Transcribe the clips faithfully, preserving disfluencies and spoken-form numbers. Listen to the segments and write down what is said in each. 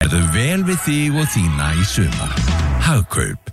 Gjörðu vel við þig og þína í sumar. Hagkaup.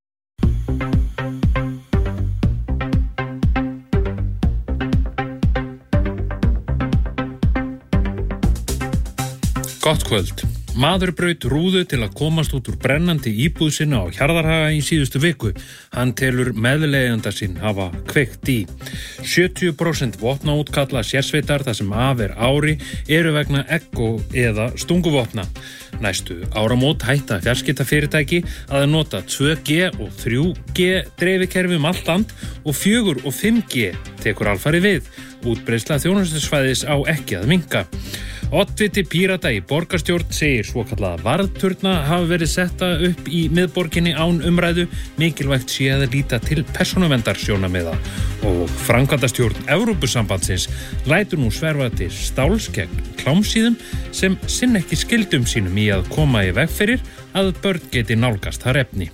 Gott kvöld. Maður braut rúðu til að komast út úr brennandi íbúð sinna á Hjarðarhaga í síðustu viku. Hann telur meðleigjanda sinn hafa kveikt í. sjötíu prósent vopnaútkalla sérsveitar þar sem af er ári eru vegna egg- eða stunguvopna. Næstu áramót hætta fjarskiptafyrirtæki að nota tvö G og þrjú G dreifikerfi um allt land og fjögur og fimm G tekur alfarið við. Útbreiðsla þjónustusvæðis á ekki að minnka. Oddviti Pírata í borgarstjórn segir svokallaða varðturna hafa verið setta upp í miðborginni án umræðu, mikilvægt sé að líta til persónuverndarsjónarmiða og framkvæmdastjórn Evrópusambandsins lætur nú sverfa til stáls gegn klámsíðum sem sinna ekki skyldum sínum í að koma í veg fyrir að börn geti nálgast þar efni.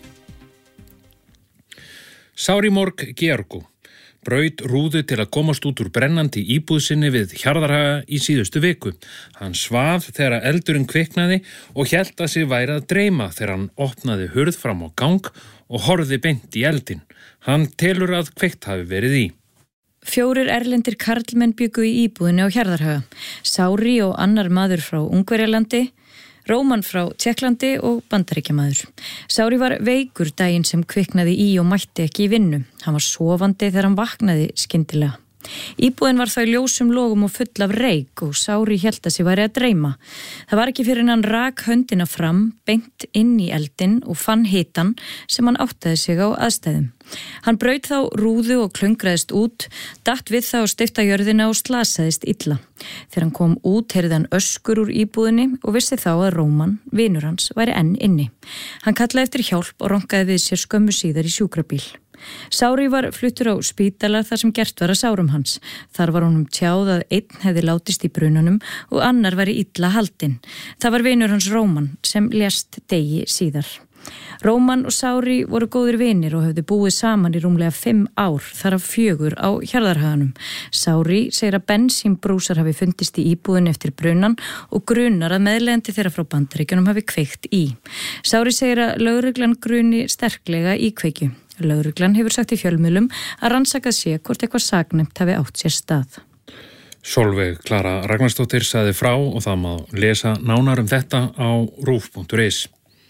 Sárimorg Georgu braut rúðu til að komast út úr brennandi íbúð sinni við Hjarðarhaga í síðustu viku. Hann svaf þegar eldurinn kviknaði og hélt að sig væri að dreyma þegar hann opnaði hurð fram á gang og horfði beint í eldinn. Hann telur að kveikt hafi verið í. Fjórir erlendir karlmenn bjuggu í íbúðinni á Hjarðarhaga. Sári og annar maður frá Ungverjalandi, Róman frá Tékklandi og Bandaríkjamaður. Sári var veikur daginn sem kviknaði í og mætti ekki í vinnu. Hann var sofandi þegar hann vaknaði skyndilega. Íbúðin var þá í ljósum logum og full af reyk og Sári hélt að sig væri að dreyma. Það var ekki fyrir en hann rak höndina fram, beint inn í eldinn og fann hitann sem hann áttaði sig á aðstæðum. Hann braut þá rúðu og klöngraðist út, datt við þá steypta jörðina og slasaðist illa. Þegar hann kom út heyrði hann öskur úr íbúðinni og vissi þá að Róman, vinur hans, væri enn inni. Hann kallaði eftir hjálp og ronkaði við sér skömmu síðar í sjúkrabíl. Sári var fluttur á spítala þar sem gert var að sárum hans. Þar var honum tjáð að einn hefði látist í brunanum og annar væri illa haldinn. Það var vinur hans Róman sem lést degi síðar. Róman og Sári voru góðir vinir og höfðu búið saman í rúmlega fimm ár, þar af fjögur á Hjarðarhaganum. Sári segir að bensínbrúsar hafi fundist í íbúðin eftir brunan og grunar að meðleigjandi þeirra frá Bandaríkjunum hafi kveikt í. Sári segir að lögreglan gruni sterklega í kveikju. Lögreglan hefur sagt í fjölmiðlum að rannsakað sé hvort eitthvað saknæmt hafi átt sér stað. Sólveig Klara Ragnarsdóttir sagði frá og það má lesa nánar um þetta á rúv punktur is.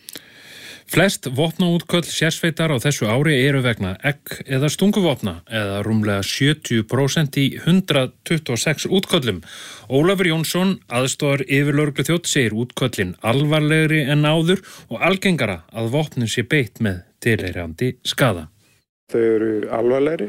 Flest vopnaútköll sérsveitar á þessu ári eru vegna egg- eða stunguvopna eða rúmlega sjötíu prósent í hundrað tuttugu og sex útköllum. Ólafur Jónsson, aðstoðar yfirlögregluþjónn, segir útköllin alvarlegri en áður og algengara að vopnum sé beitt með tilheyrandi skaða. Þau eru alvarlegri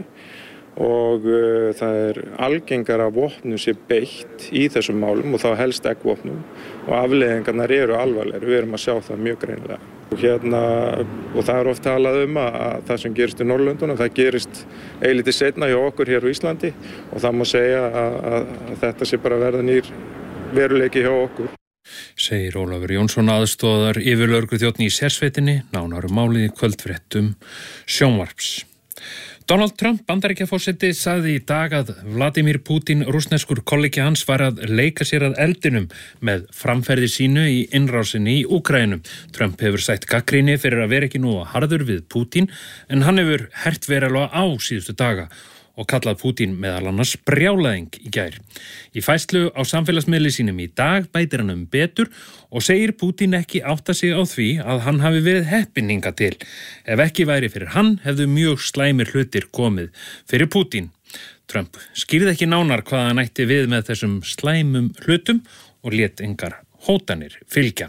og uh, það er algengara að vopnum sé beitt í þessum málum og þá helst eggvopnum og afleiðingarnar eru alvarlegri. Við erum að sjá það mjög greinilega. Og, hérna, og það er oft talað um að, að það sem gerist í Norðurlöndunum, það gerist eilítið seinna hjá okkur hér á Íslandi og það má segja að, að, að þetta sé bara verða nýr veruleiki hjá okkur. Segir Ólafur Jónsson, aðstoðar yfirlögregluþjónn í sérsveitinni, nánar um málið í kvöldfréttum sjónvarps. Donald Trump, Bandaríkjaforseti, sagði í dag að Vladimir Putin, rússneskur kollegi hans, var að leika sér að eldinum með framferði sínu í innrásinni í Úkraínu. Trump hefur sætt gagnrýni fyrir að vera ekki nú harður við Putin, en hann hefur hert verulega á síðustu daga og kallað Putin meðal annars brjálæðing í gær. Í færslu á samfélagsmiðli sínum í dag bætir hann um betur og segir Putin ekki átta sig á því að hann hafi verið heppinn hingað til. Ef ekki væri fyrir hann hefðu mjög slæmir hlutir komið fyrir Putin. Trump skýrði ekki nánar hvað hann ætti við með þessum slæmum hlutum og lét engar hótanir fylgja.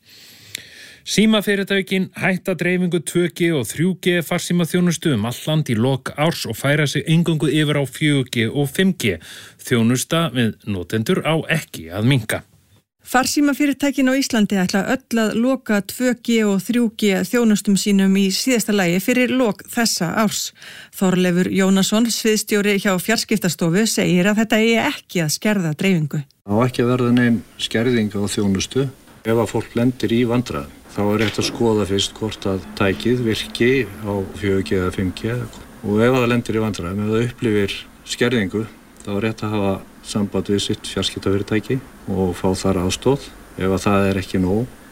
Símafyrirtækin hætta dreifingu tvö G og þrjú G farsímaþjónustu um allt land í lok árs og færa sig eingöngu yfir á fjögur G og fimm G. Þjónusta við notendur á ekki að minnka. Farsímafyrirtækin á Íslandi ætla öll að loka tvö G og þrjú G þjónustum sínum í síðasta lagi fyrir lok þessa árs. Þorleifur Jónasson, sviðstjóri hjá Fjarskiptastofu, segir að þetta eigi ekki að skerða dreifingu. Það á ekki að verða nein skerðing á þjónustu ef að fólk lendir í vandræðum. Þá er rétt að skoða fyrst hvort að tækið virki á fjögur G eða fimm G og ef það lendir í vandræðum, ef það upplifir skerðingu, þá er rétt að hafa samband við sitt fjarskiptafyrirtæki og fá þar aðstoð. Ef að það er ekki nóg,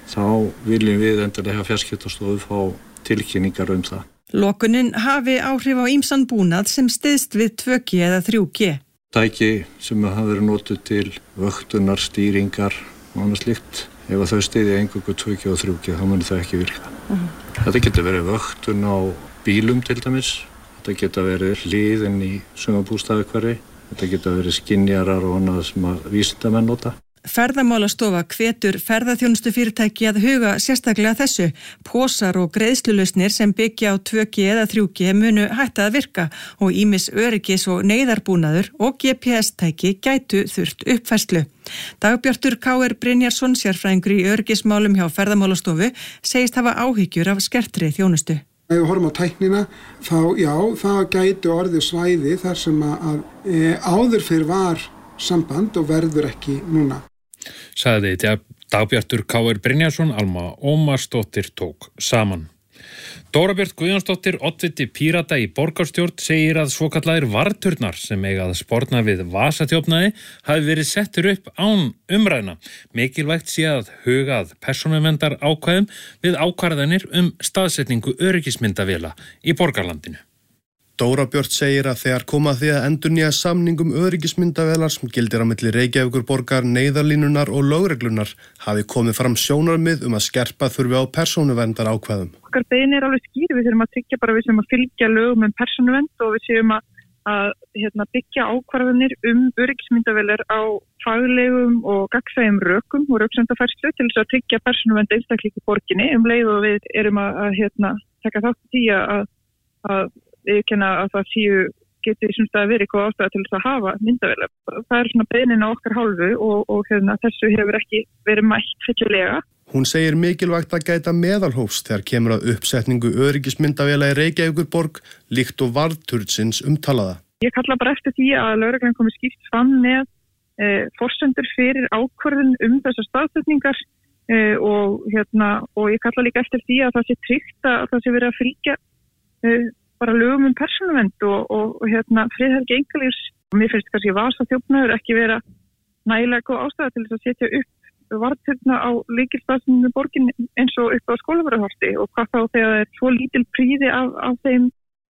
þá viljum við endilega fjarskiptastofu fá tilkynningar um það. Lokunin hafi áhrif á ýmsan búnað sem styðst við tvö G eða þrjú G. Tæki sem hafa verið notuð til vöktunar, stýringar og annað slíkt, ef þau styðja eingöngu tvö G og þrjú G, þá mun það ekki virka. Uh-huh. Þetta getur verið vöktun á bílum til dæmis, þetta getur verið hliðin í sumarbústaðahverfi, þetta getur verið skynjarar og annað sem að vísindamenn nota. Ferðamálastofa hvetur ferðaþjónustufyrirtæki að huga sérstaklega þessu. Pósar og greiðslulausnir sem byggja á tvö G eða þrjú G munu hætta að virka og ýmis öryggis og neyðarbúnaður og G P S-tæki gætu þurft uppfærslu. Dagbjartur K R Brynjarsson, sérfræðingur í öryggismálum hjá Ferðamálastofu, segist hafa áhyggjur af skertri þjónustu. Ef við horfum á tæknina, þá já, það gætu orðið svæði þar sem að e, áður fyrir var samband og verður ekki núna. Sagði Dagbjartur K R Brynjarsson, Alma Ómarsdóttir tók saman. Dóra Björt Guðjónsdóttir, oddviti Pírata í borgarstjórn, segir að svokallaðir varturnar sem eiga að sporna við vasaþjófnaði hafi verið settur upp án umræðna. Mikilvægt sé að huga að persónuverndar ákvæðum við ákvarðanir um staðsetningu öryggismyndavéla í borgarlandinu. Dóra Björt segir að þegar koma því að endurnýja samningum öryggismyndavélar sem gildir á milli Reykjavíkurborgar, neyðarlínunar og lögreglunar hafi komið fram sjónarmið um að skerpa þurfi á persónuverndar ákvæðum. Okkar beiðni er alveg skýr, við þurfum að tryggja bara við sem að fylgja lögum um persónuvernd og við séum að, að hérna, byggja ákvarðanir um öryggismyndavélar á faglegum og gagnsæjum rökum og röksemdafærslu til þess að tryggja persónuvernd einstaklinga í borginni um leið og við erum að, að hérna, taka þátt í því að, að viðurkenna að það séu getur sem stað verið eitthvað ástæða til þess að hafa myndavélar. Það er svona beiðnin á okkar hálfu og, og hérna, þessu hefur ekki verið mætt fyllilega. Hún segir mikilvægt að gæta meðalhófs þegar kemur að uppsetningu öryggismyndavéla í Reykjavíkurborg líkt og varturnsins umtalaða. Ég kalla bara eftir því að lögreglan komi skýrt fram með eh, forsendur fyrir ákvörðun um þessar staðsetningar eh, og, hérna, og ég kalla líka eftir því að það sé tryggt að það sé verið að fylgja eh, bara lögum um persónuvernd og, og, og hérna, friðhelgi einkalífs. Mér finnst kannski vasaþjófnaður ekki vera nægilega góð ástæða til þess að setja upp varturna á lykilstaðnum í borgin eins og upp á Skólavörðuholti og hvað þá þegar það er svo lítil príði af, af þeim.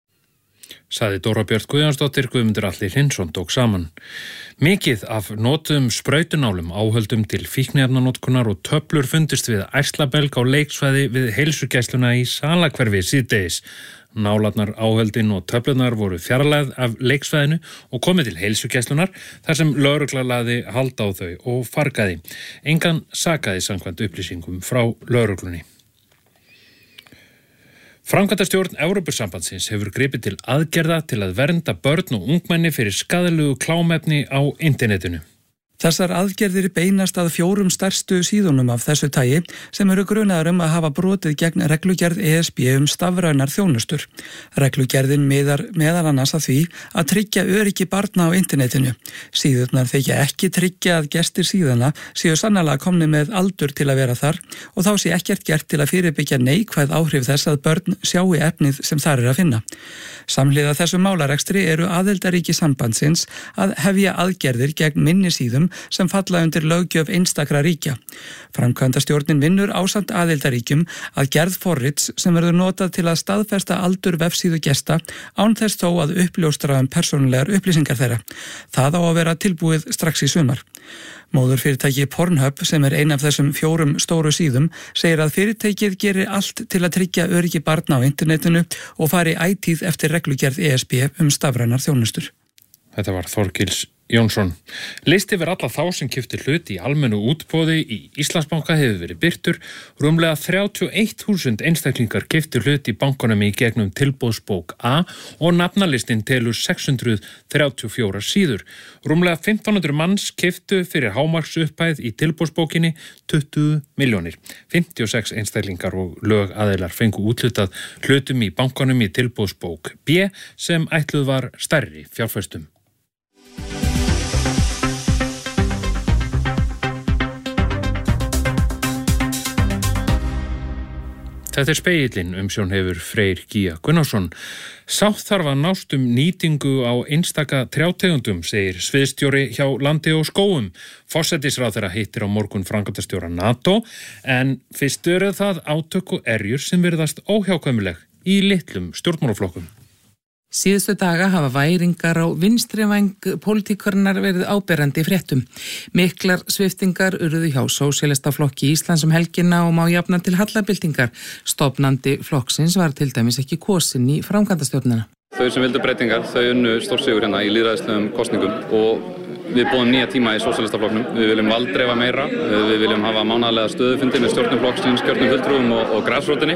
Sagði Dóra Björt Guðjónsdóttir, Guðmundur Atli Hlynsson tók saman. Mikið af notuðum sprautunálum, áhöldum til fíkniefnanotkunar og töflur fundist við ærslabelg á leiksvæði við heilsugæsluna í Salahverfi síðdegis. Nálarnar, áhöldin og töflunar voru fjarlægð af leiksvæðinu og komið til heilsugæslunar þar sem lögregla lagði hald á þau og fargaði. Engan sakaði samkvæmt upplýsingum frá lögreglunni. Framkvæmdastjórn Evrópusambandsins hefur gripið til aðgerða til að vernda börn og ungmenni fyrir skaðlegu klámefni á internetinu. Þessar aðgerðir beinast að fjórum stærstu síðunum af þessu tagi sem eru grunaðar um að hafa brotið gegn reglugerð E S B um stafrænar þjónustur. Reglugerðin miðar meðal annars að því að tryggja öryggi barna á internetinu. Síðurnar þykja ekki tryggja að gestir síðana séu sannarlega komni með aldur til að vera þar og þá sé ekkert gert til að fyrirbyggja neikvæð áhrif þess að börn sjáu efnið sem þar er að finna. Samhliða þessu málarekstri eru aðildarríki sambandsins að hefja aðgerðir gegn minni síðum sem falla undir löggjöf einstakra ríkja. Framkvæmdastjórnin vinnur ásamt aðildarríkjum að gerð forrits sem verður notað til að staðfesta aldur vefsíðu gesta án þess þó að uppljóstra um persónulegar upplýsingar þeirra. Það á að vera tilbúið strax í sumar. Móðurfyrirtæki Pornhub, sem er ein af þessum fjórum stóru síðum, segir að fyrirtækið gerir allt til að tryggja öryggi barna á internetinu og fari ætíð eftir reglugerð E S B um stafrænar þjónustur. Þetta var Þorgils Jónsson. Listi yfir alla þá sem keyptu hlut í almennu útboði í Íslandsbanka hefur verið birtur. Rúmlega þrjátíu og eitt þúsund einstaklingar keyptu hlut í bankanum í gegnum tilboðsbók A og nafnalistin telur sex hundruð þrjátíu og fjórar síður. Rúmlega fimmtán hundruð manns keyptu fyrir hámarksupphæð í tilboðsbókinni tuttugu milljónir. fimmtíu og sex einstaklingar og lögaðilar fengu úthlutað hlutum í bankanum í tilboðsbók B sem ætluð var stærri fjárfestum. Þetta er Spegillinn, umsjón hefur Freyr Gíja Gunnarsson. Sátt þarf að nást um nýtingu á einstaka trjátegundum, segir sviðsstjóri hjá Landi og skógum. Forsætisráðherra hittir á morgun framkvæmdastjóra NATO, en fyrst eru það átök og erjur sem virðast óhjákvæmileg í litlum stjórnmálaflokkum. Síðustu daga hafa væringar á vinstrivæng pólitíkurinnar verið áberandi í fréttum. Miklar sviftingar urðu hjá Sósíalistaflokki Íslands um helgina og má jafna til hallabyltingar. Stofnandi flokksins var til dæmis ekki kosinn í framkvæmdastjórnina. Þau sem vildu breytingar, þau unnu stórsigur hérna í lýðræðislegum kosningum og við búum nýja tíma í Sósíalistaflokknum. Við viljum valddreifa meira, við viljum hafa mánaðarlega stöðufundi með stjórnum flokksins, kjörnum fulltrúum og, og grasrótinni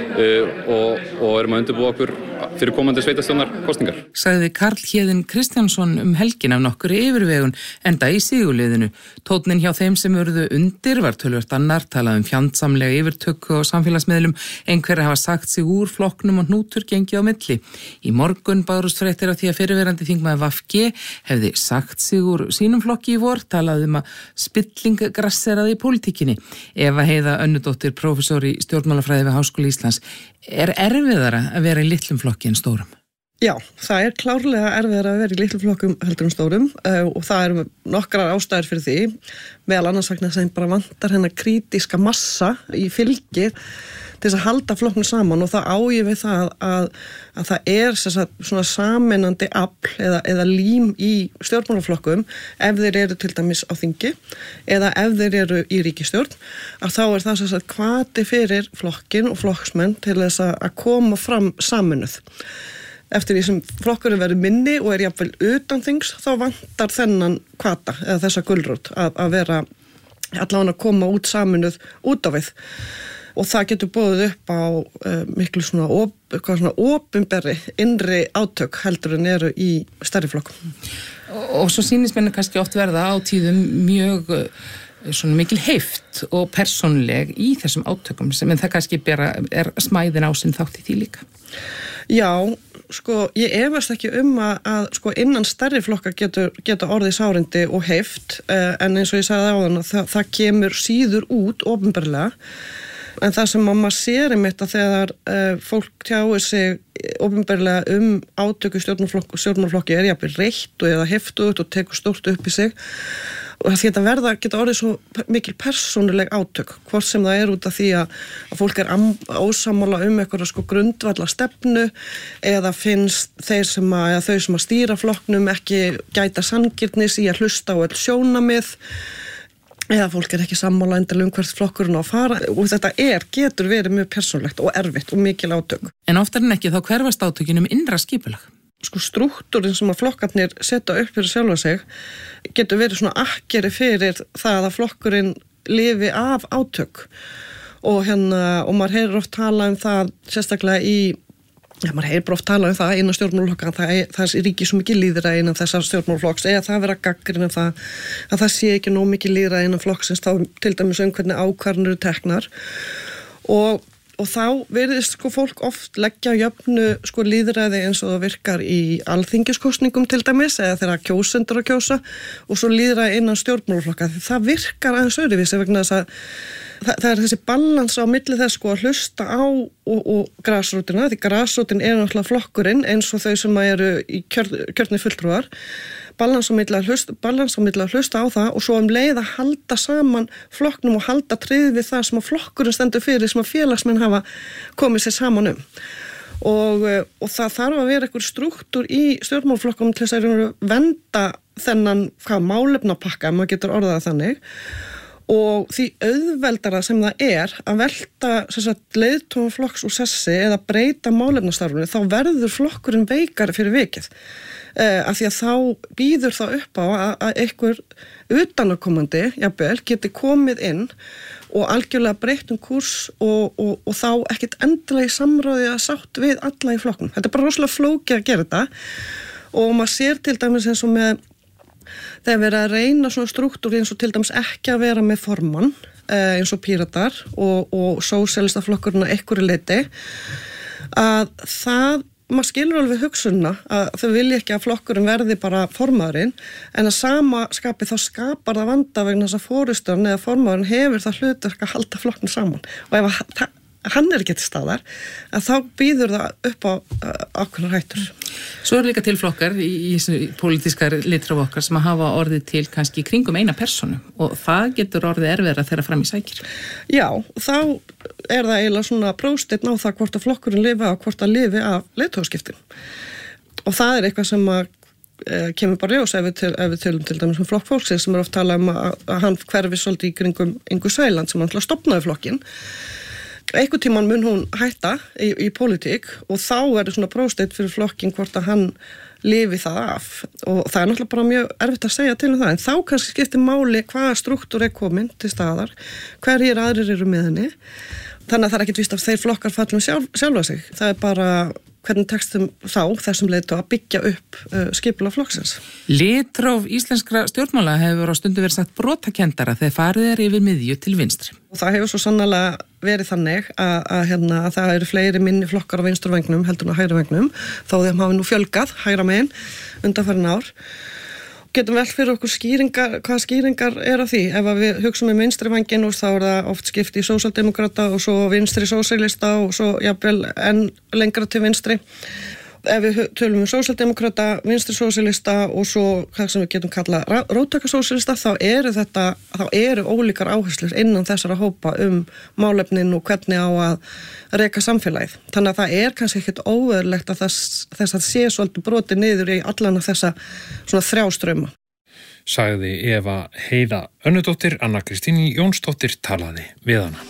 og, og erum að undirbúa okkur fyrir komandi sveitarstjórnar kosningar. Sagði Karl Héðinn Kristjánsson um helgin af nokkru yfirvegun enda í sigurliðinu. Tónninn hjá þeim sem urðu undir var töluvert annar, talað um fjandsamlega yfirtöku og samfélagsmiðlum, einhverja hafa sagt sig úr flokknum og hnútur gengið á milli. Í morgun bárust fréttir af því að fyrirverandi þingmaður V G hefði sagt sig úr sínum flokki í vor, talað um að spilling grasseraði í pólitíkinni. Eva Heiða Önnudóttir, prófessor í stjórnmálafræði við Háskóla Íslands. Er erfiðara að vera í litlum flokki en stórum? Já, það er klárlega erfiðara að vera í litlum flokkum heldur en stórum uh, og það eru nokkrar ástæður fyrir því. Meðal annars vegna sem bara vantar hennar krítiska massa í fylgi til þess að halda flokknum saman og það á ég við það að, að það er sagt, svona sameinandi afl eða, eða lím í stjórnmálaflokkum ef þeir eru til dæmis á þingi eða ef þeir eru í ríkisstjórn að þá er það sagt, hvati fyrir flokkin og flokksmenn til þess að koma fram sameinuð. Eftir því sem flokkurinn verður minni og er jafnvel utan þings þá vantar þennan hvata eða þessa gulrót að, að vera allavega að koma út sameinuð út á við. Og það getur búið upp á uh, miklu svona, op, svona opinberri innri átök heldur en eru í stærri flokkum. Og, og svo sýnist mér kannski oft verða á tíðum mjög uh, svona mikil heift og persónleg í þessum átökum sem en það kannski bara er smæðin á sinn þátt í því líka. Já, sko ég efast ekki um að, að sko innan stærri flokka getur, getur orðið sárindi og heift uh, en eins og ég sagði áðan að það, það kemur síður út opinberlega. En það sem maður sér einmitt að þegar uh, fólk tjáir sig opinberlega um átöku stjórnmálaflokki, stjórnmálaflokki er jafnvel reitt og eða heftugt og tekur stórt upp í sig og það geta verða, geta orðið svo mikil persónuleg átök, hvort sem það er út af því að, að fólk er ósammála um eitthvað sko grundvalla stefnu eða finnst þeir sem að, eða þau sem að stýra flokknum ekki gæta sanngirnis í að hlusta á öll sjónamið eða fólk er ekki sammála endilega um hvert flokkurinn á að fara og þetta er, getur verið mjög persónlegt og erfitt og mikil átök. En oftar en ekki þá hverfast átökin um innra skipulag? Sko strúktúrin sem að flokkarnir setja upp fyrir sjálfa sig getur verið svona akkeri fyrir það að flokkurinn lifi af átök og hérna, og maður heyrir oft tala um það sérstaklega í Já, maður heyrir bara oft tala um það innan stjórnmálaflokka það, það er ríkið svo mikið lýðræði innan þessar stjórnmálaflokks eða það vera gagnrýna það að það sé ekki nóg mikið lýðræði innan flokksins þá til dæmis um hvernig ákvarðanir eru teknar og, og þá virðist sko fólk oft leggja jöfnu sko lýðræði eins og það virkar í alþingiskosningum til dæmis eða þegar kjósendur að kjósa og svo lýðræði innan stjórnmálaflokka það virkar aðeins öðruvísi vegna þess að Það, það er þessi balans á milli þess sko að hlusta á og, og grasrótina, því grasrótin er náttúrulega flokkurinn eins og þau sem eru í kjör, kjörni fulltrúar, balans á milli að hlusta, balans á milli að hlusta á það og svo um leið að halda saman flokknum og halda tryggð við það sem að flokkurinn stendur fyrir sem að félagsmenn hafa komið sér saman um. Og, og það þarf að vera einhver strúktúr í stjórnmálaflokkum til þess að venda þennan hvað málefnapakka, maður getur orðað þannig. Og því auðveldara sem það er að velta leiðtogum flokks úr sessi eða breyta málefnastarfinu þá verður flokkurinn veikari fyrir vikið eh, af því að þá býður það upp á að, að einhver utanakomandi jafnvel geti komið inn og algjörlega breytt um kúrs og, og, og þá ekkert endilega í samráði að sátt við alla í flokknum. Þetta er bara rosalega flókið að gera þetta og maður sér til dæmis eins og með þegar verið að reyna svona strúktúr eins og til dæmis ekki að vera með formann eins og Píratar og, og sósíalistaflokkurinn að einhverju leyti að það, maður skilur alveg hugsunna að þau vilja ekki að flokkurinn verði bara formaðurinn en að sama skapi þá skapar það vanda vegna þess að forystan eða formaðurinn hefur það hlutverk að halda flokknum saman og ef að, hann er ekki til staðar, að þá býður það upp á ákveðnar hættur. Svo eru líka til flokkar í, í, í pólitískar litraf okkar sem að hafa orðið til kannski kringum eina personu og það getur orðið erfiðara þegar fram í sækir. Já, þá er það eiginlega svona prósteinn á það hvort að flokkurinn lifi og hvort að lifi af leiðtogaskiptin. Og það er eitthvað sem að e, kemur bara ljós ef við, til, ef við tölum til dæmis um flokk fólksins sem er oft talað um að, að hann hverfi svolítið í kringum Ingu Sæland sem hann til að stopnaði flokkinn. Einhvern tímann mun hún hætta í, í pólitík og þá er það svona prósteinn fyrir flokkin hvort að hann lifi það af og það er náttúrulega bara mjög erfitt að segja til um það en þá kannski skiptir máli hvaða struktúr er komin til staðar, hverjir aðrir eru með henni þannig að það er ekkert víst að þeir flokkar fallum sjálf, sjálfa sig, það er bara hvernig tekstum þá þessum leitu að byggja upp uh, skipula flokksins. Litróf íslenskra stjórnmála hefur á stundu verið sagt brotakendara þegar farið er yfir miðju til vinstri. Og það hefur svo sannarlega verið þannig að, að, hérna, að það eru fleiri minni flokkar á vinsturvengnum heldur en á hægrivengnum þó þeim hafi nú fjölgað hægra megin undanfarin ár. Getum vel fyrir okkur skýringar, hvaða skýringar er að því. Ef við hugsaum um vinstri vængin og þá er það oft skipt í sósíaldemókrata og svo vinstri sósíalista og svo jafnvel enn lengra til vinstri. Ef við tölum um sósíaldemókrata, vinstri sósíalista og svo hvað sem við getum kallað róttækasósíalista, þá eru þetta, þá eru ólíkar áherslur innan þessara hópa um málefnin og hvernig á að reka samfélagið. Þannig að það er kannski ekkert óeðlilegt að þess, þess að sé svolítið brotið niður í allan af þessa svona þrjáströma. Sagði Eva Heiða Önnudóttir, Anna Kristín Jónsdóttir talaði við hana.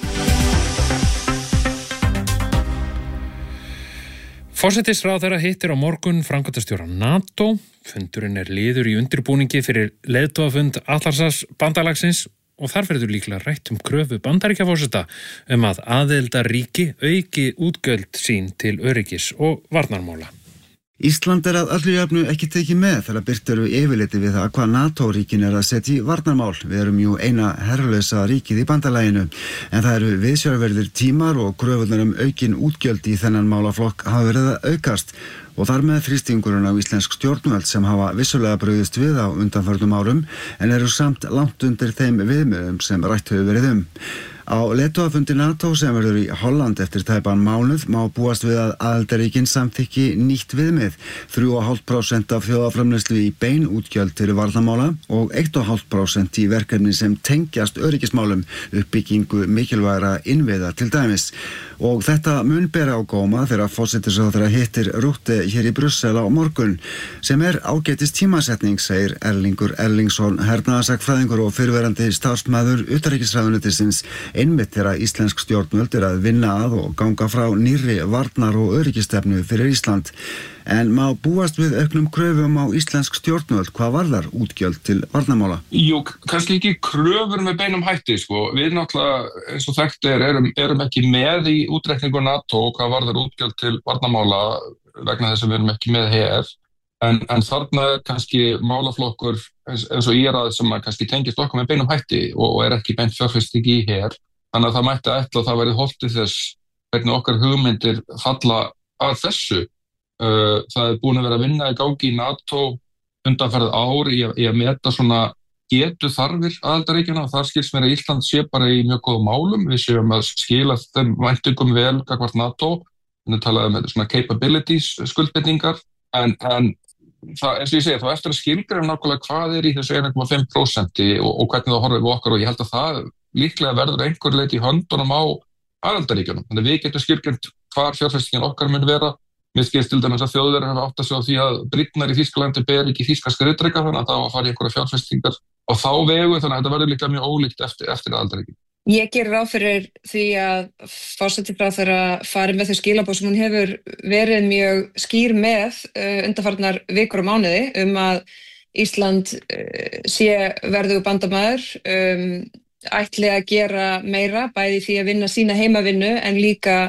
Forsætisráðherra hittir á morgun framkvæmdastjóra NATO. Fundurinn er liður í undirbúningi fyrir leiðtogafund Atlantshafsbandalagsins og þar verður líklega rætt um kröfu Bandaríkjaforseta um að aðildarríki auki útgjöld sín til öryggis og varnarmála. Ísland er að öllu jöfnu ekki tekið með þegar birt eru yfirliti við það hvað NATO-ríkin er að setja í varnarmál. Við erum jú eina herrlausa ríkið í bandalaginu, en það eru viðsjárverðir tímar og kröfunar um aukin útgjöld í þennan málaflokk hafa verið að aukast og þar með þrýstingurinn á íslensk stjórnvöld sem hafa vissulega brugðist við á undanförnum árum en eru samt langt undir þeim viðmiðum sem rætt hefur verið um. Á leiðtogafundi NATO sem verður í Holland eftir tæpan mánuð má búast við að aðildarríkin samþykki nýtt viðmið, þrjú komma fimm prósent af þjóðarframleiðslu í bein útgjöld til varnarmála og eitt komma fimm prósent í verkefni sem tengjast öryggismálum, uppbyggingu mikilvægra innviða til dæmis. Og þetta mun bera á góma þegar forsætisráðherra hittir Rutte hér í Brussel á morgun, sem er ágætis tímasetning, segir Erlingur Erlingsson, hernaðarsakfræðingur og fyrrverandi starfsmaður utanríkisráðuneytisins, einmitt þegar íslensk stjórnvöld er að vinna að og ganga frá nýrri varnar- og öryggistefnu fyrir Ísland. En má búast við auknum kröfum á íslensk stjórnvöld hvað varðar útgjöld til varnarmála? Jú, kannski ekki kröfur með beinum hætti, sko. Við náttúrulega, eins og þekkt er, erum, erum ekki með í útreikningu NATO hvað varðar útgjöld til varnarmála vegna þess að við erum ekki með her. En, en þarna kannski málaflokkur eins, eins og írað sem að kannski tengist okkur með beinum hætti og, og er ekki beint fjárfesting í her. Þannig að það mætti ætla að það verið hollt til þess hvernig okkar hugmyndir falla að þessu. Uh, það er búin að vera að vinna í gangi í NATO undanfarið ár í að, í að meta svona getu þarfir aðildarríkjanna og þar skilst mér að Ísland sé bara í mjög góðum málum. Við séum að skila þeim væntingum vel gagnvart NATO, við talaðum um svona capabilities skuldbindingar en, en það, eins og ég segi, þá eftir að skilgreina nákvæmlega hvað er í þessu eitt komma fimm prósent og, og hvernig það horfir við okkar og ég held að það líklega verður einhver leiti í höndunum á aðildarríkjunum. Þannig að við getum skilgreint hvar fjárfestingin okkar mun vera. Mér skilst til dæmis að Þjóðverjar hafa átt að sjá því að brýtnar í Þýskalandi ber ekki þýska skriðdreka þannig að það var að fara í einhverja fjárfestingar og þá vegu þannig að þetta verður líka mjög ólíkt eftir, eftir aðildarríkin. Ég gerir ráð fyrir því að forsætisráðherra fari með þau skilaboð sem hún hefur verið mjög skýr með uh, undanfarnar vikur og mánuði um að Ísland uh, sé verðugur bandamaður, um, ætli að gera meira bæði því að vinna sína heimavinnu en líka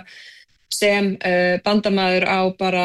sem uh, bandamaður á bara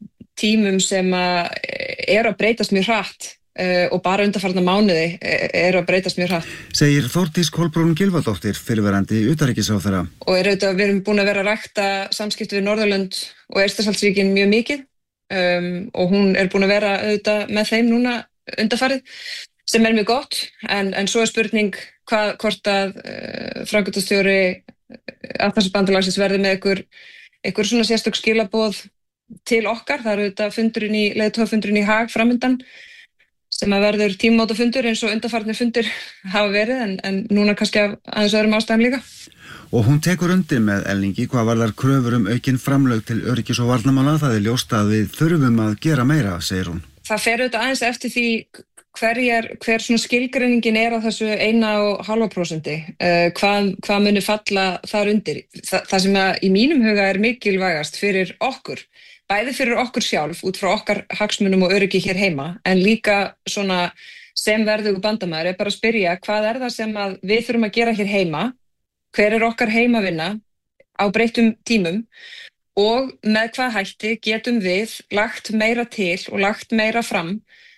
tímum sem að eru að breytast mjög hratt uh, og bara undanfarna mánuði eru að breytast mjög hratt. Segir Þórdís Kolbrún Gylfadóttir, fyrrverandi utanríkisráðherra. Og er auðvitað, við erum búin að vera að rækta samskipti við Norðurlönd og Eystrasaltsríkin mjög mikið um, og hún er búin að vera auðvitað með þeim núna undanfarið sem er mjög gott en, en svo er spurning hvað, hvort að uh, framkvæmdastjóri Atlantshafsbandalagsins verði með einhver, einhver svona sérstök skilaboð til okkar. Það eru þetta fundurinn í, leiðtogafundurinn í Haag framundan sem að verður tímamótafundur eins og undanfarnir fundir hafa verið en, en núna kannski af aðeins öðrum ástæðum líka. Og hún tekur undir með Ellingi hvað varðar kröfur um aukin framlög til öryggis- og varnarmála. Það er ljóst að við þurfum að gera meira, segir hún. Það fer auðvitað aðeins eftir því hverjar, hver svona skilgreiningin er á þessu eina og halva prósenti, uh, hvað, hvað muni falla þar undir. Þa, það sem að í mínum huga er mikilvægast fyrir okkur, bæði fyrir okkur sjálf, út frá okkar hagsmunum og öryggi hér heima, en líka svona sem verðugur bandamaður er bara að spyrja hvað er það sem að við þurfum að gera hér heima, hver er okkar heimavinna á breyttum tímum og með hvað hætti getum við lagt meira til og lagt meira fram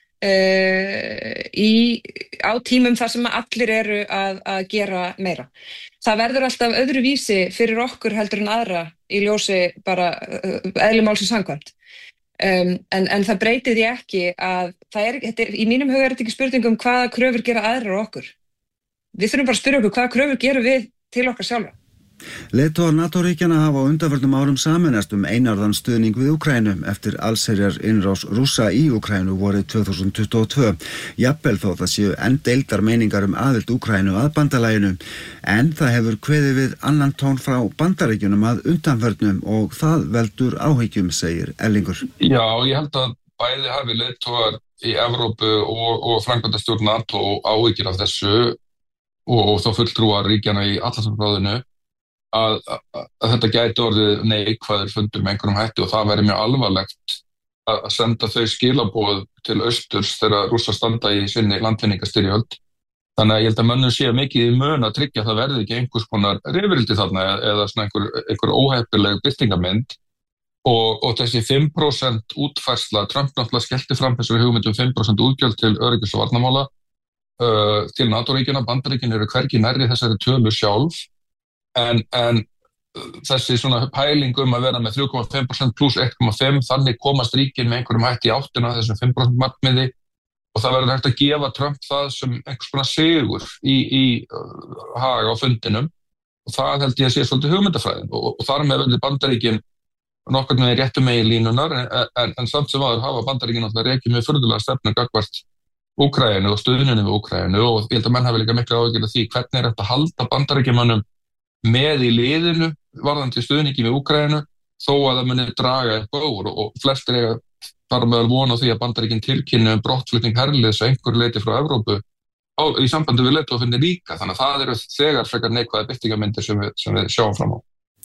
uh, í, á tímum þar sem allir eru að, að gera meira. Það verður alltaf öðru vísi fyrir okkur heldur en aðra í ljósi bara uh, eðli málsins samkvæmt. Um, en, en það breytir því ekki að það er, þetta er, í mínum huga er þetta ekki spurning um hvaða kröfur gera aðrir á okkur. Við þurfum bara að spyrja okkur hvaða kröfur gerum við til okkar sjálfa. Leiðtogar NATO-ríkjanna hafa á undanförnum árum sameinast um einarðan stuðning við Úkraínu eftir allsherjar innrás Rússa í Úkraínu vorið tvö þúsund tuttugu og tvö. Jafnvel þó það séu enn deildar meiningar um aðild Úkraínu að bandalaginu. En það hefur kveðið við annan tón frá Bandaríkjunum að undanförnum og það veldur áhyggjum, segir Ellingur. Já, ég held að bæði hafi leiðtogar í Evrópu og, og framkvæmdastjórn NATO áhyggjur af þessu og, og þá fulltrúar ríkjana í Atlantshafsráðinu Að, að, að þetta gæti orðið neikvæður fundur með einhverjum hætti og það væri mjög alvarlegt að senda þau skilaboð til austurs þegar Rússar standa í sinni landvinningastyrjöld. Þannig að ég held að mönnum sé mikið í mun að tryggja að það verði ekki einhvers konar rifrildi þarna eða svona einhver, einhver óheppileg birtingamynd og, og þessi fimm prósent útfærsla, Trump náttúrulega skellti fram þessari hugmynd um fimm prósent útgjöld til öryggis- og varnarmála uh, til NATO-ríkjana. Bandaríkin eru hvergi nærri þessari tölu sjálf. En, en þessi svona pæling um að vera með þrjú komma fimm prósent pluss eitt komma fimm, þannig komast ríkin með einhverjum hætti í áttina þessum fimm prósent markmiði og það verður hægt að gefa Trump það sem einhvers konar sigur í, í uh, Haag á fundinum og það held ég að sé svolítið hugmyndafræðin og, og þar með verður Bandaríkin nokkurn veginn réttu megin línunar en, en, en samt sem aður hafa Bandaríkin náttúrulega rekið með furðulega stefnu gagnvart Úkraínu og stuðninu við Úkraínu og ég held að menn hafi líka miklu áhyggjur af því hvernig er þetta að halda Bandaríkjamönnum með í liðinu varðandi stuðningi við Úkraínu þó að það muni draga eitthvað úr og flestir eiga þar meðal vona á því að Bandaríkin tilkynni um brottflutning herliðs að einhver leiti frá Evrópu á, í sambandi við leiðtogafundi líka þannig að það eru þegar frekar neikvæðar birtingarmyndir sem við, sem við sjáum fram á.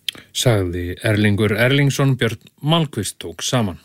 Sagði Erlingur Erlingsson. Björn Malmquist tók saman.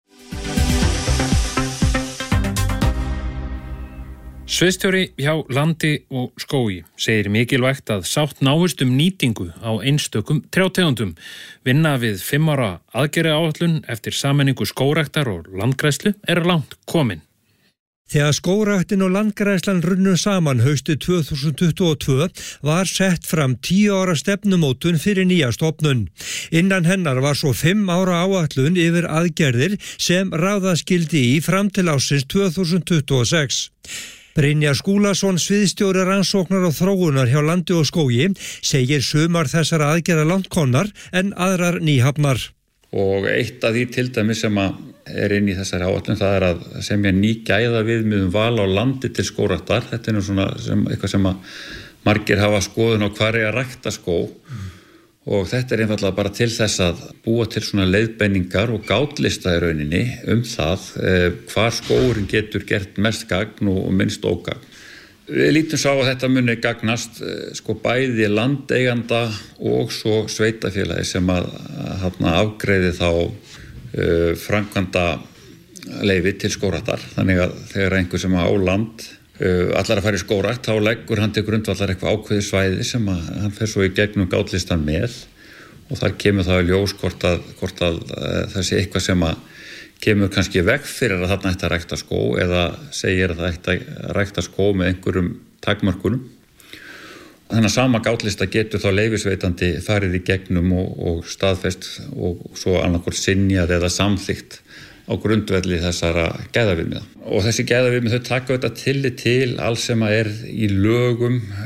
Sviðsstjóri hjá Landi og skógi segir mikilvægt að sátt náist um nýtingu á einstökum trjátegundum. Vinna við fimm ára aðgerðaáætlun eftir sameiningu skógræktar og landgræðslu er langt komin. Þegar skógræktin og landgræðslan runnu saman haustið tvö þúsund tuttugu og tvö var sett fram tíu ára stefnumótun fyrir nýja stofnun. Innan hennar var svo fimm ára áætlun yfir aðgerðir sem ráða skildi í fram til ársins tvö þúsund tuttugu og sex. Brynjar Skúlason, sviðstjóri rannsóknar og þróunar hjá Landi og skógi, segir sumar þessara aðgerða langt komnar en aðrar nýhafnar. Og eitt af því til dæmis sem er inn í þessari áætlun, það er að semja ný gæða viðmiðum val á landi til skógræktar. Þetta er nú svona sem, eitthvað sem að margir hafa skoðun á hvar er að rækta skó. Mm. Og þetta er einfallega bara til þess að búa til svona leiðbeiningar og gátlista í rauninni um það eh, hvar skógurinn getur gert mest gagn og minnst ógagn. Við lítum sá að þetta muni gagnast eh, sko bæði landeiganda og svo sveitafélagi sem að, að, að afgreiði þá eh, framkvæmda leyfi til skógræktar. Þannig að þegar einhver sem á land Uh, allar að fara í skógrækt, þá leggur hann til grundvallar eitthvað ákveðið svæði sem að hann fer svo í gegnum gátlistan með og þar kemur það í ljós hvort að, hvort að uh, það sé eitthvað sem að kemur kannski veg fyrir að þarna ætti að rækta skó eða segir að það ætti að rækta skó með einhverjum takmörkunum. Þannig að sama gátlista getur þá leyfisveitandi farið í gegnum og, og staðfest og svo annarkvort synjað eða samþykkt á grundvelli þessara gæðaviðmiða. Og þessi gæðaviðmið þau taka þetta tillit til alls sem er í lögum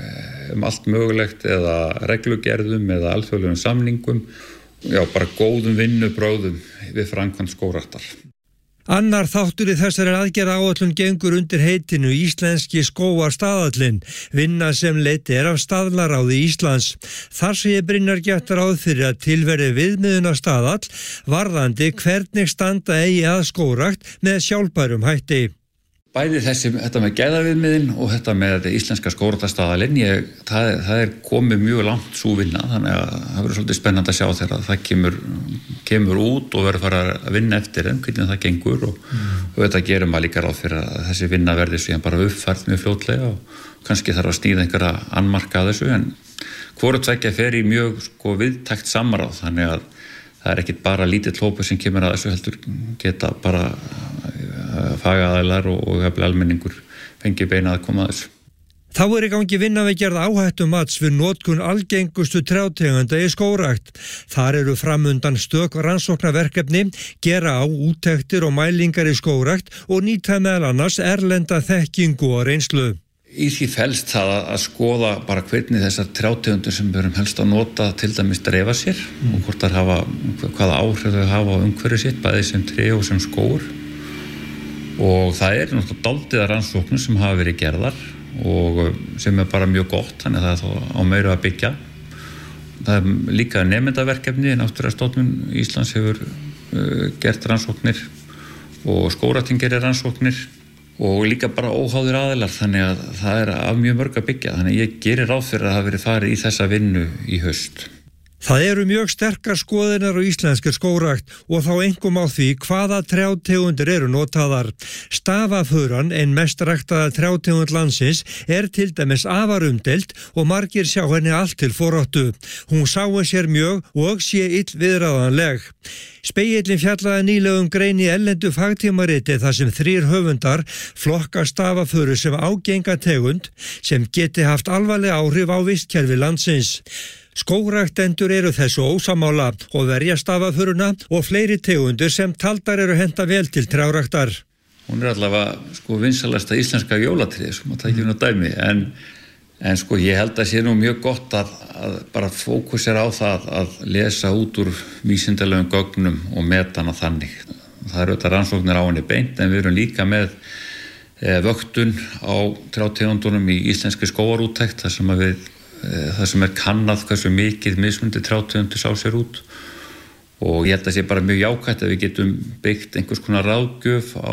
um allt mögulegt eða reglugerðum eða alþjóðlegum samningum, já, bara góðum vinnubráðum við framkvæmd skógræktar. Annar þáttur í þessari aðgerða áætlun gengur undir heitinu Íslenski skógarstaðallinn, vinna sem leiddi er af staðlaráði Íslands. Þar segir Brynjar gert ráð fyrir að tilverði viðmiðunarstaðall varðandi hvernig standa eigi að skógrækt með sjálfbærum hætti. Bæði þessi, þetta með gæðaviðmiðin og þetta með íslenska skógræktarstaðallinn, ég, það, það er komið mjög langt sú vinna, þannig að það verður svolítið spennandi að sjá þegar það kemur, kemur út og verður fara að vinna eftir en hvernig það gengur og, mm. og þetta gerum maður líka ráð fyrir að þessi vinna verði síðan bara uppfært mjög fljótlega og kannski þarf að sníða einhverja annmarka að þessu, en hvoru tveggja fer í mjög sko, viðtækt samráð, þannig að það er ekkit bara lítill hópur sem kemur að þessu, heldur geta bara fagaðilar og, og almenningur fengi beina að koma að þessu. Þá er í gangi vinna við gerð áhættumats við notkun algengustu trjátegunda í skógrækt. Þar eru framundan stök rannsóknarverkefni, gera á úttektir og mælingar í skógrækt og nýta meðal annars erlenda þekkingu og reynslu. Í því felst það að skoða bara hvernig þessar trjátegundur sem við erum helst að nota til dæmis dreifa sér mm. og hvort þær hafa, hvaða áhrif þau hafa á umhverfið sitt, bæði sem tré og sem skógur. Og það er náttúrulega dálítið rannsóknir sem hafa verið gerðar og sem er bara mjög gott, þannig að það er þá á meiru að byggja. Það er líka nemendaverkefni, Náttúrustofnun Íslands hefur uh, gert rannsóknir og Skógræktin gerir rannsóknir og líka bara óháðir aðilar, þannig að það er af mjög mörg að byggja, þannig að ég gerir ráð fyrir að það hafi verið farið í þessa vinnu í haust. Það eru mjög sterkar skoðunar á íslenskir skógrækt og þá einkum á því hvaða trjátegundir eru notaðar. Stafafuran, ein mest ræktaða trjátegund landsins, er til dæmis afar umdeild og margir sjá henni allt til foráttu. Hún sáu sér mjög og sé ill viðráðanleg. Spegillinn fjallaði nýlegum grein í erlendu fagtímariti þar sem þrír höfundar flokka stafafuru sem ágenga tegund sem geti haft alvarleg áhrif á vistkerfi landsins. Skógræktendur eru þessu ósamála og verja stafafuruna og fleiri tegundur sem taldar eru henta vel til trjáræktar. Hún er allavega sko vinsalasta íslenska jólatrið, sem að tækja hún að dæmi, en, en sko ég held að sé nú mjög gott að, að bara fókusera á það að lesa út úr vísindalegum gögnum og meta hana þannig. Það eru þetta rannsóknir á henni beint, en við erum líka með e, vöktun á trjátegundunum í íslenski skógarúttekt, þar sem að við það sem er kannað hversu mikið mismundi trjátegundir sá sér út og ég held að sé bara mjög jákvætt að við getum byggt einhvers konar ráðgjöf á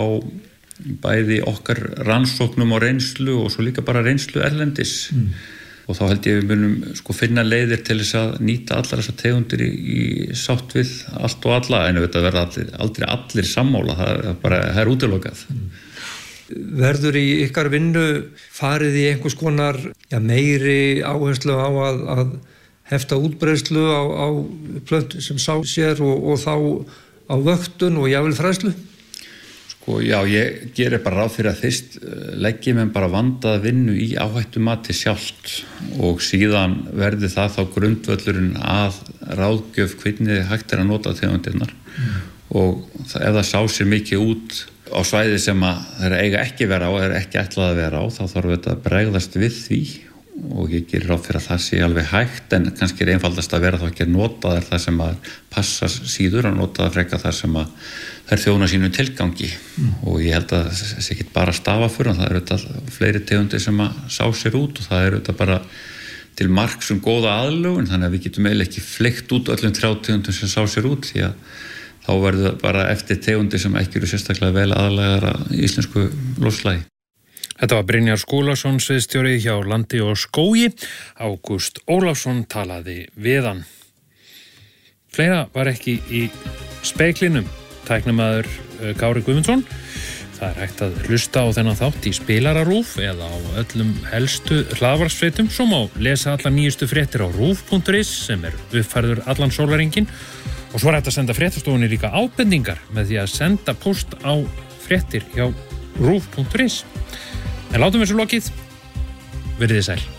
bæði okkar rannsóknum og reynslu og svo líka bara reynslu erlendis mm. og þá held ég við munum sko finna leiðir til þess að nýta allar þessar tegundir í, í sátt við allt og alla, en þetta verða allir, aldrei allir sammála, það er bara það er útilokað. Mm. Verður í ykkar vinnu farið í einhvers konar ja, meiri áherslu á að, að hefta útbreiðslu á, á plöntu sem sá sér og, og þá á vöktun og jafnvel fræðslu? Sko já, ég gerir bara ráð fyrir að fyrst leggjum en bara vandað vinnu í áhættumati sjálft og síðan verði það þá grundvöllurinn að ráðgjöf hvernig hægt er að nota tegundirnar mm. og það, ef það sá sér mikið út á svæði sem að þeirra eiga ekki vera á eða ekki ætlað að vera á, þá þarf þetta að bregðast við því og ég gerir ráð fyrir að það sé alveg hægt, en kannski er einfaldast að vera þá ekki að nota þær það sem að passa síður, að nota það frekar þar sem að þær þjóna sínum tilgangi mm. og ég held að það sé ekki bara stafafur, það eru þetta fleiri tegundir sem að sá sér út og það eru þetta bara til marks um góða aðlögun, þannig að við getum eiginlega ekki fleygt út öllum trjátegundum sem sá sér út því að þá verður bara eftir tegundir sem ekki eru sérstaklega vel aðallegar að íslensku loftslagi. Þetta var Brynjar Skúlason, sviðsstjóri hjá Landi og skógi. Ágúst Ólafsson talaði við hann. Fleira var ekki í speglinum. Tæknamaður Kári Guðmundsson. Það er hægt að hlusta á þennan þátt í spilararúf eða á öllum helstu hlaðvarpsfréttum. Svo má lesa allar nýjustu fréttir á rúf punktur is sem er uppfærður allan sólarhringinn. Og svo er hægt að senda fréttastofunni líka ábendingar með því að senda post á fréttir hjá rúf punktur is. En látum við svo lokið. Verið þið sæl.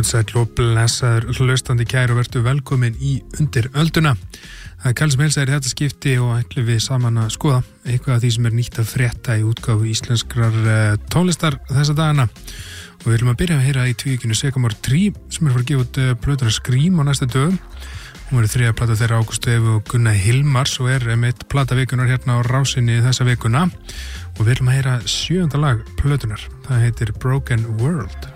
Sæll og blessaður hlustandi kæru og vertu velkomin í Undir ölduna. Það er Karl sem heilsa í þetta skipti og ætlum við saman að skoða eitthvað af því sem er nýtt að frétta í útgáfu íslenskrar tónlistar þessa dagana. Og við viljum að byrja að heyra í tvíkinu Sekamore Tree sem er að fara að gefa út plötuna Scream á næsta dögum. Hún verður þriðja plata þeirra Ágústu Evu og Gunnar Hilmars og er með plata vikunar hérna á rásinni þessa vikuna. Og við viljum að heyra sjöunda lag plötunar. Það heitir Broken World.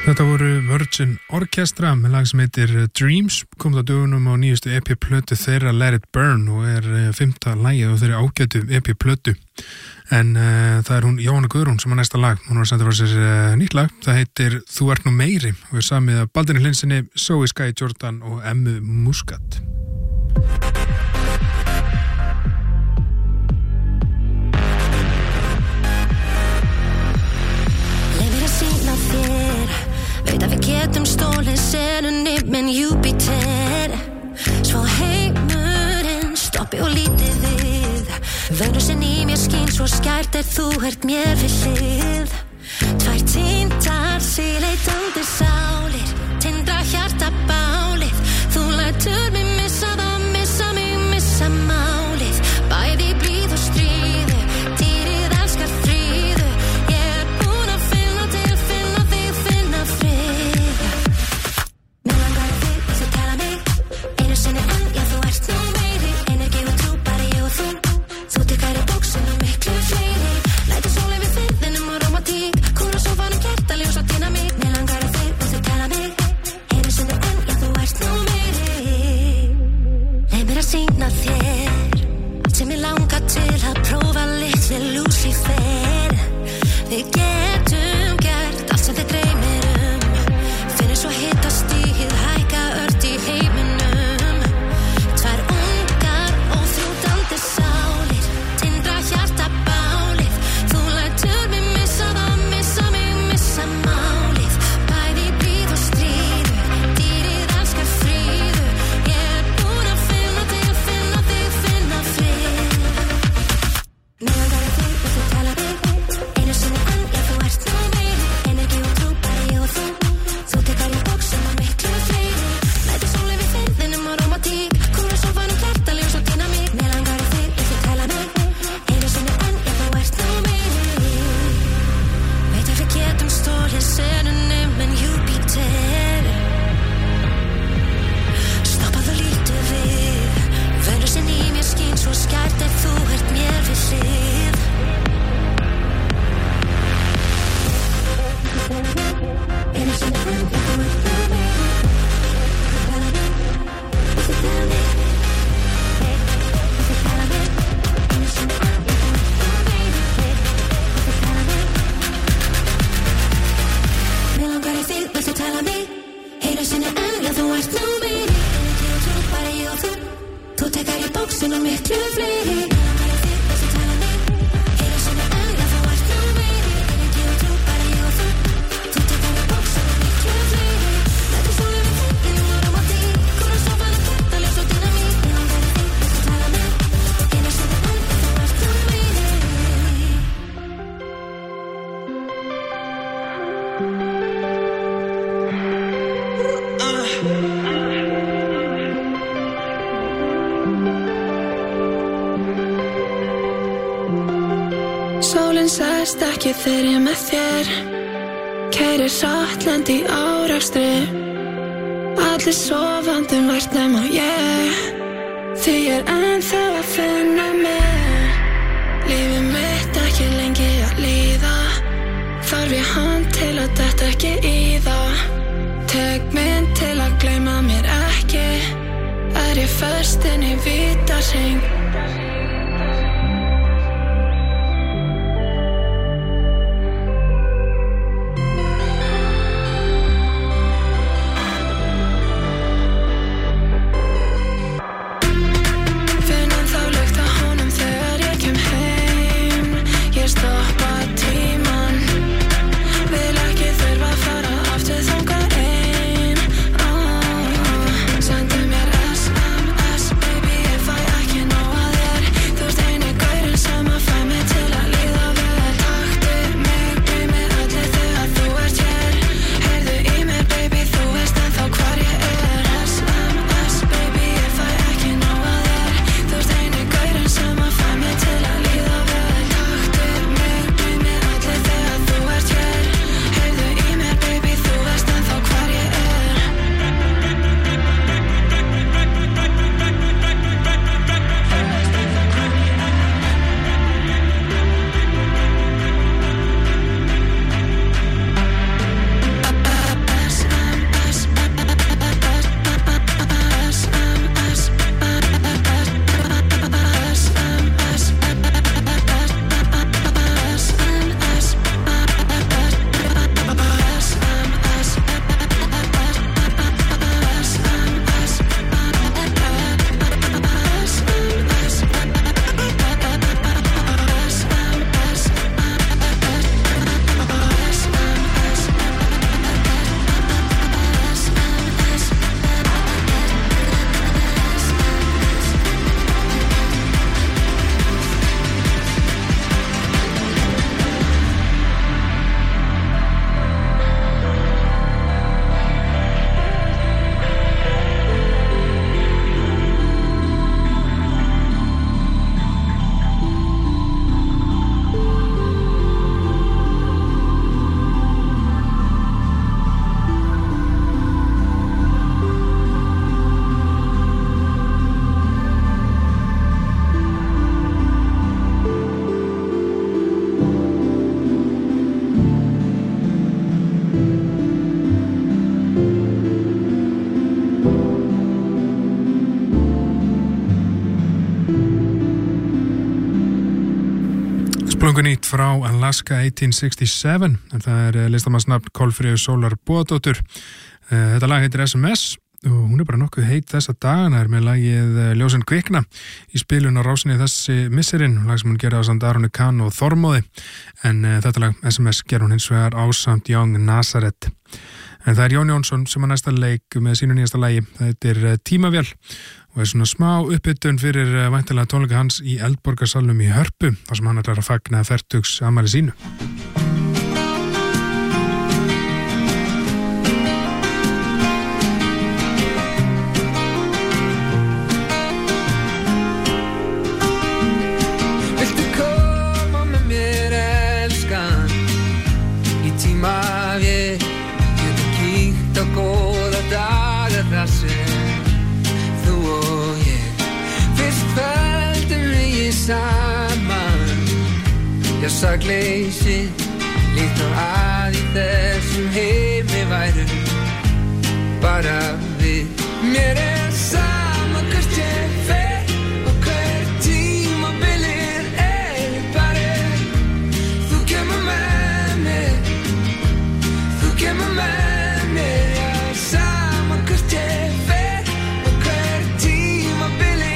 Þetta voru Virgin Orchestra með lag sem heitir Dreams, kom það dögunum á nýjustu E P-plötu þeirra Let It Burn og er fimmta lagið á þeirri ágætu E P-plötu. En uh, það er hún Jóhanna Guðrún sem er næsta lag. Hún var að senda frá sér uh, nýtt lag. Það heitir Þú ert nú meiri og er samið af Baldvini Hlynssyni, Zoe Skye Jordan og Emmu Muscat. Veit að við getum stólið senunni minn Júpíter Svo heimurinn stoppi og lítið við Venusinn í mér skín svo skært er þú ert mér við hlið Tvær týndar síleitandi sálir Tindra hjarta bálið Þú lætur mig missa það, missa mig, missa málið Bæði blíð og stríðu Dýrið elskar fríðu Ég er búin að finna til, finna þig, finna frið Mér langar að þig og þú tala mig Einu sinni enn, já þú ert nú meiri Energi og trú, bara ég og þú Þú tekkar í bóksinu miklu fleiri Lætur sólið við þiðinum og romantík Kúr á sófanum kerta, ljós og dýna mig Mér langar að þig og þú tala mig Einu sinni enn, já þú ert nú meiri Leið mér að sýna þér Allt sem ég langar til að prófa litli Lucifer Við getum gert allt sem þið dreymir um Finnur svo hita stíð, hækka ört í heiminum Tvær ungar og þrútandi sálir Tindra hjarta bálið Þú lætur mig missa það, missa mig, missa málið Bæði blíð og stríðu Dýrið elskar fríðu Ég er búin að finna til, finna þig, finna frið Mér langar að þig og þú tala mig Einu sinni enn, já þú ert nú meiri Energi og trú, bara ég og þú Þú tekkar í bóksinu miklu fleiri Lætur sólið við þiðinum og romantík Kúr á sófanum kerta, ljós og dýna mig Mér langar að þig og þú tala mig Einu sinni enn, já þú ert nú meiri Veit að við getum stólið senunni minn Júpíter Stoppaðu lítið við Venusinn í mér skín svo skært er þú ert mér við hlið Einu sinni enn, já þú ert nú meiri Tala mig, og þú tala mig Og þú tala mig Einu sinni enn, já þú ert nú meiri Og þú tala mig Mér langar í þig, viltu tala mig Einu sinni enn, já þú ert nú meiri Energi og trú, bara ég og þú Þú tekkar í bóksinu miklu fleiri Mér langar í þig, viltu tala mig Einu sinni enn, já þú ert nú meiri Energi og trú, bara ég og þú Þú tekkar í bóksinu miklu fleiri Lætur sólið við þiðinum og romantík Kúr á sófanum kerta, ljós og dýna mig Mér langar í þig, viltu tala mig Einu sinni enn, já þú ert nú meiri Sólin sest ekki þegar ég með þér Keyrir hratt, lent í árekstri Allir sofandi vært nema ég Því ég er ennþá að finna mig Lífið mitt ekki lengi að líða Þarf ég hand til að detta ekki í það Tek minn til að gleyma mér ekki Er ég föst inn í vítarsing Sendu mér S M S, baby, ég fæ ekki nóg Göngunýtt frá Alaska eighteen sixty-seven, en það er listamannsnafn Kolfríður Sólar Boðadóttur. Þetta lag heitir S M S og hún er bara nokkuð heit þessa dagana, er með lagið Ljósin kvikna í spilun á rásinni þessi misserinn, lag sem hún gerði á samt Aroni Kahn og Þormóði, en þetta lag S M S gerði hún hins vegar ásamt Young Nazareth. En það er Jón Jónsson sem að næsta leik með sínu nýjasta lagi, þetta er Tímavél og er svona smá uppbytun fyrir væntanlega tónleika hans í Eldborgarsalnum í Hörpu, þar sem hann ætlar að fagna fertugs afmæli sínu. Viltu koma með mér, elskan, í Tímavél, getum kíkt á góða daga þar sem Feldum við saman, já sakleysi líkt á að í þessum heimi værum bara við. Mér er sama hvert ég fer og hver tímabilið er bara þú kemur með mér, þú kemur með mér, já sama hvert ég fer og hver tímabilið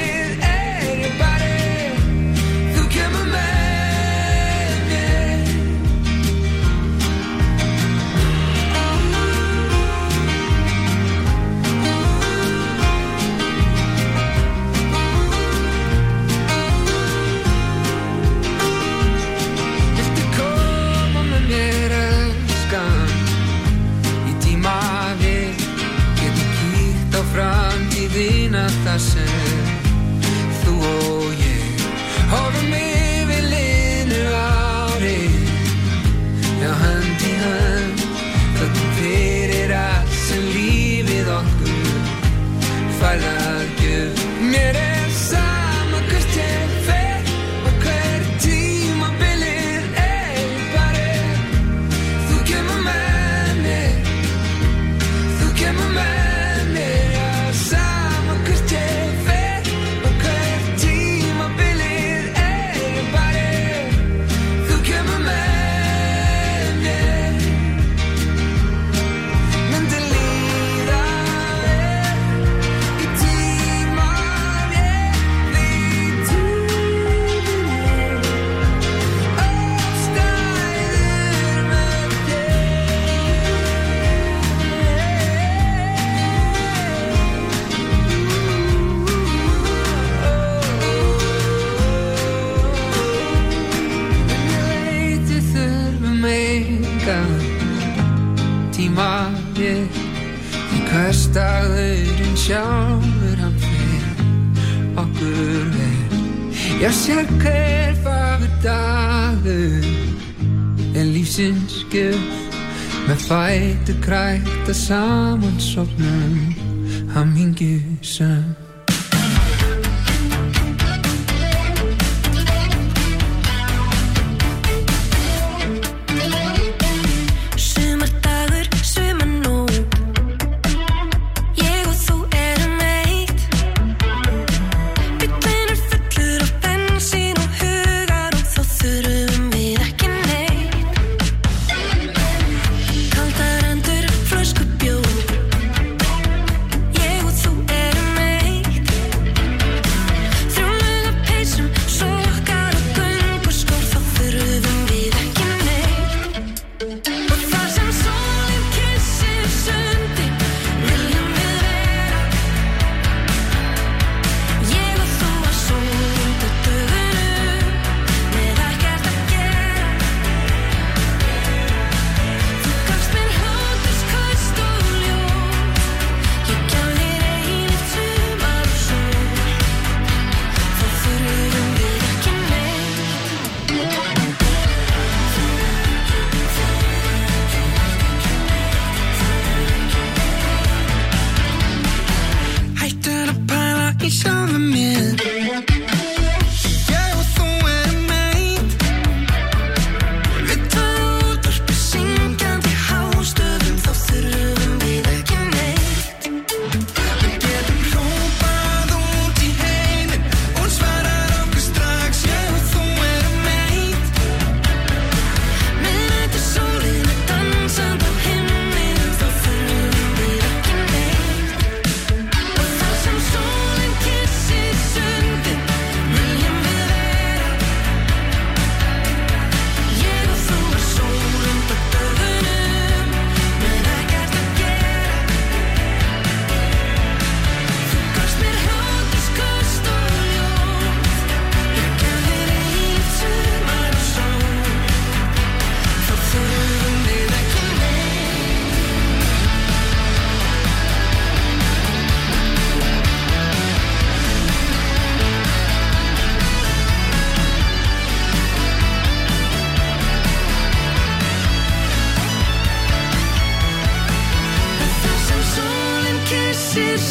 framtíðina þar sem þú og ég horfum yfir liðnu ári, já hönd í hönd, þökkum fyrir allt sem lífið okkur færði að gjöf. Mér er sama hvert ég fer og hver tímabilið er bara þú kemur með mér, þú kemur með Tímavél, því hversdagurinn sjálfur hann fyrir okkur vel. Já, sér hver fagur dagur er lífsins gjöf, með fætur krækta saman sofnum hamingjusöm.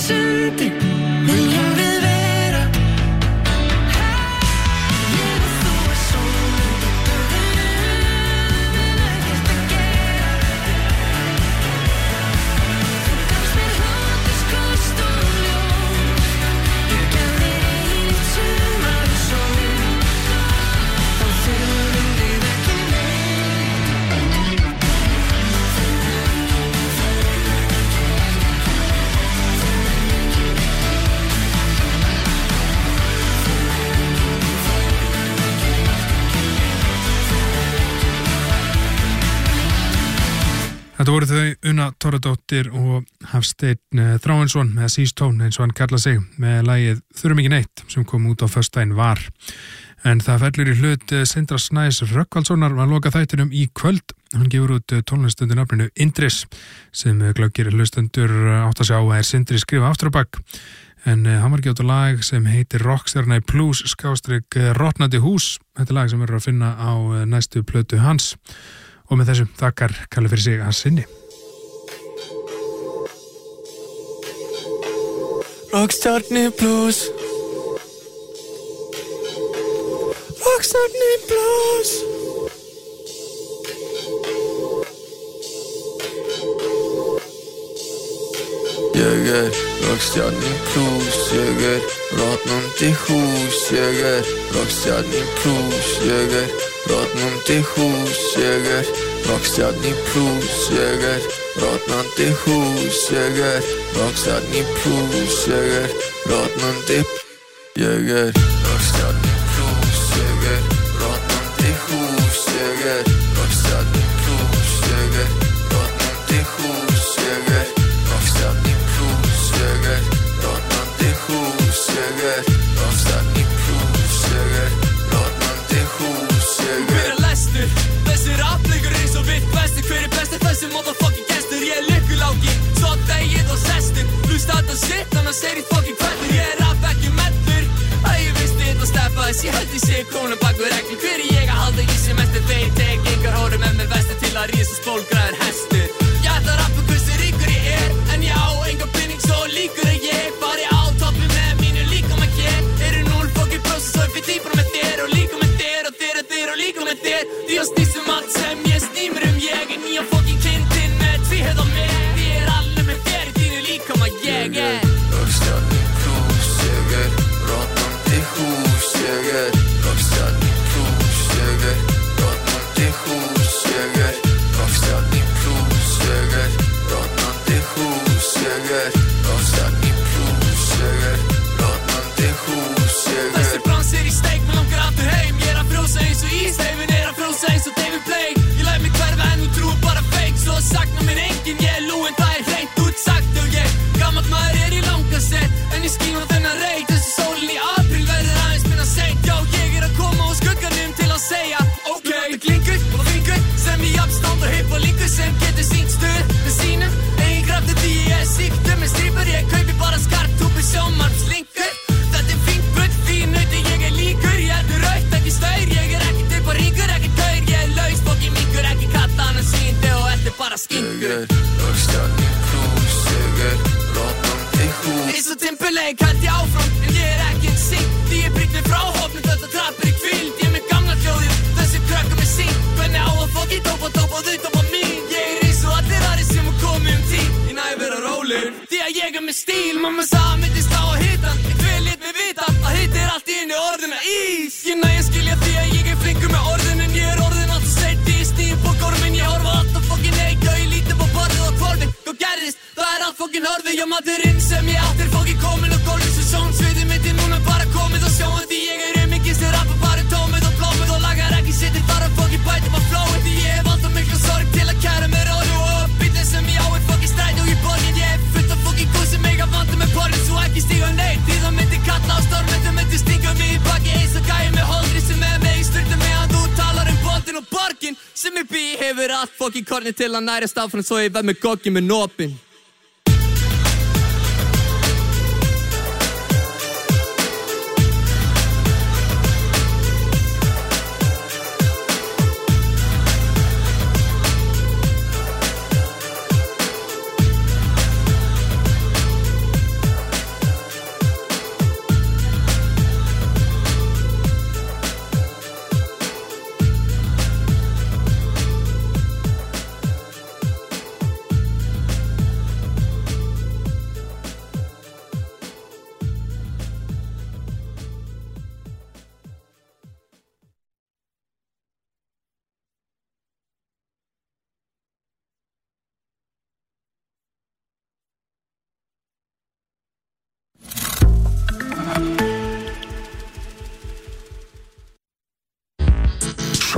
sundi viljum við vera. Ég og þú er sólin undir börðunum en ekkert að gera. Þú gafst mér hláturskost og ljós. Ég gaf þér eilíft sumar og sól. Þá þurfum við ekki neitt. Þetta voru þau Una Torradóttir og Hafsteinn Þráinsson með Sístón eins og hann kalla sig með lagið Þurfum ekki neitt sem kom út á föstudaginn var. En það fellur í hlut Sindra Snæs Rökkvaldssonar var loka þættinum í kvöld. Hann gefur út tónlist undir nafninu Indris sem glöggir hlustendur átt að sjá að er Sindri skrifa aftur á bak. En hann var gjótt á lag sem heitir Rockstjarna í Blues skástrík Rotnandi hús. Þetta er lag sem verður að finna á næstu plötu hans. Og með þessum þakkar Kalli fyrir sig að sinni. Rockstjarni blues Rockstjarni blues Ég er rockstjarni blues, ég er rotnandi hús, ég er rockstjarni blues, ég er rotnandi hús, ég er rockstjarni blues, ég er rotnandi hús, ég er rockstjarni blues, ég er rotnandi, ég er rockstjarni blues, ég er rotnandi hús, ég er rockstjarni blues, ég er rotnandi hús, ég er rockstjarni blues, ég er rotnandi hús, ég er rockstjarni blues, ég er rotnandi hús, ég er lestur, þessi rapleikur eins og vitt vestur. Hver er bestur þessi motherfucking gestur? Ég er lykkuláki, svo degið og sestur. Hlusta þetta shit, annars er ég fucking kveldur. Ég er rap ekki mellur, að ég visti þetta steppa þess. Ég held ég sé konum bak við reglu. Hver er ég að halda í sem eftir þeir tek engar hóru með mér vestur til að rísa spólgraður hestur. Ég ætla að rappa hversu ríkur ég er, en ég á enga pinning svo líkur að ég fari á toppi með mínu líka með hér. Eru núl fucking prósess og ég fyrir dýpra með þér og líka með þér og þér og þér og líka með þér. Því að snýstum allt sem ég snýmur um ég er nýja fucking kindin með tvíhöð á mig. Því er allir með þér í þínu líka með ég er rockstjarni blues, ég er rotnandi hús, ég er rockstjarni blues, ég er rotnandi hús, ég er rockstjarni blues, ég er rotnandi hús, ég er rockstjarni blues, ég er rotnandi hús, ég er Þessi brans er í steik, mér langar aftur heim. Ég er að frjósa eins og ís, heiminn er að frjósa eins og David Blaine. Ég læt mig hverfa en þú trúir bara fake, svo sakna mér enginn. Ég er lúinn, það er hreint útsagt og ég gammalt maður er í langa set, en ég skín á þennan reyk. Þessi sólin í apríl verður aðeins minna seint. Já, ég er að koma á skugganum til að segja ok, þetta klingur og fingur sem ég jafnstand og hip og líkur sem getur sínt stuð með sínum eigin krafti. Því ég er síktur með strípur, ég kaupi bara skarttúpi sjómannslingur. Þetta er fínt bull, fín nauti, ég er líkur. Ég er raut, ekki staur, ég er ekkert upp á ríkur, ekki taur. Ég er laus, fokki mingur, ekki kalla hann að sýndi og þetta er bara skingur. Ég er rockstjarni blues, ég er rotnandi hús. Eins og Timberlake held ég áfram, en ég er ekki en sínt. Því ég brýtt mig frá hópnum, þetta trappir í kvíld. Ég er með gamla hljóðið, þessi krökkum er sínt. Hvernig á að fokki tópa, tópa, þau tópa mín. Ég er eins og allir aðri sem að komi um tím. Ég næ vera rólegur, því að ég er með stíl. Mamma sagði að myndi slá að hita, en hver lét mig vita að hita er allt í einu orðina ís. Ég næ að skilja því að ég er flinkur með orðin, en ég er orðin alltaf seitt í stíl på gormin. Ég horfa alltaf fokkin neik, og ég líti på borðið og kvorfin. Hvað gerðist? Það er allt fokkin horfið, já maturinn sem ég átt er fokkin komin og gólfið svo sjónsviðið mitt er núna bara komið og sjóin. Því ég er um ekki sem rappa bara tómið og blómið og lagar ekki sittir þar að fokkin bæti på flowið. Því ég hef alltaf miklu sorg til að kæra mér róli og upp bílinn sem ég á er fokkin stræti og í borgin. Ég er fullt af fokkin góð sem ég að vanda með pornin, svo ekki stíga neitt. Því það myndi kalla á stormið, það myndi stinga mig í baki eins og gæi með holdri sem er með í styrtu með að þú talar um bondin og borgin sem ég bý hefur allt fokkin korni til að nærast áfram svo ég verð með goggi með nópin.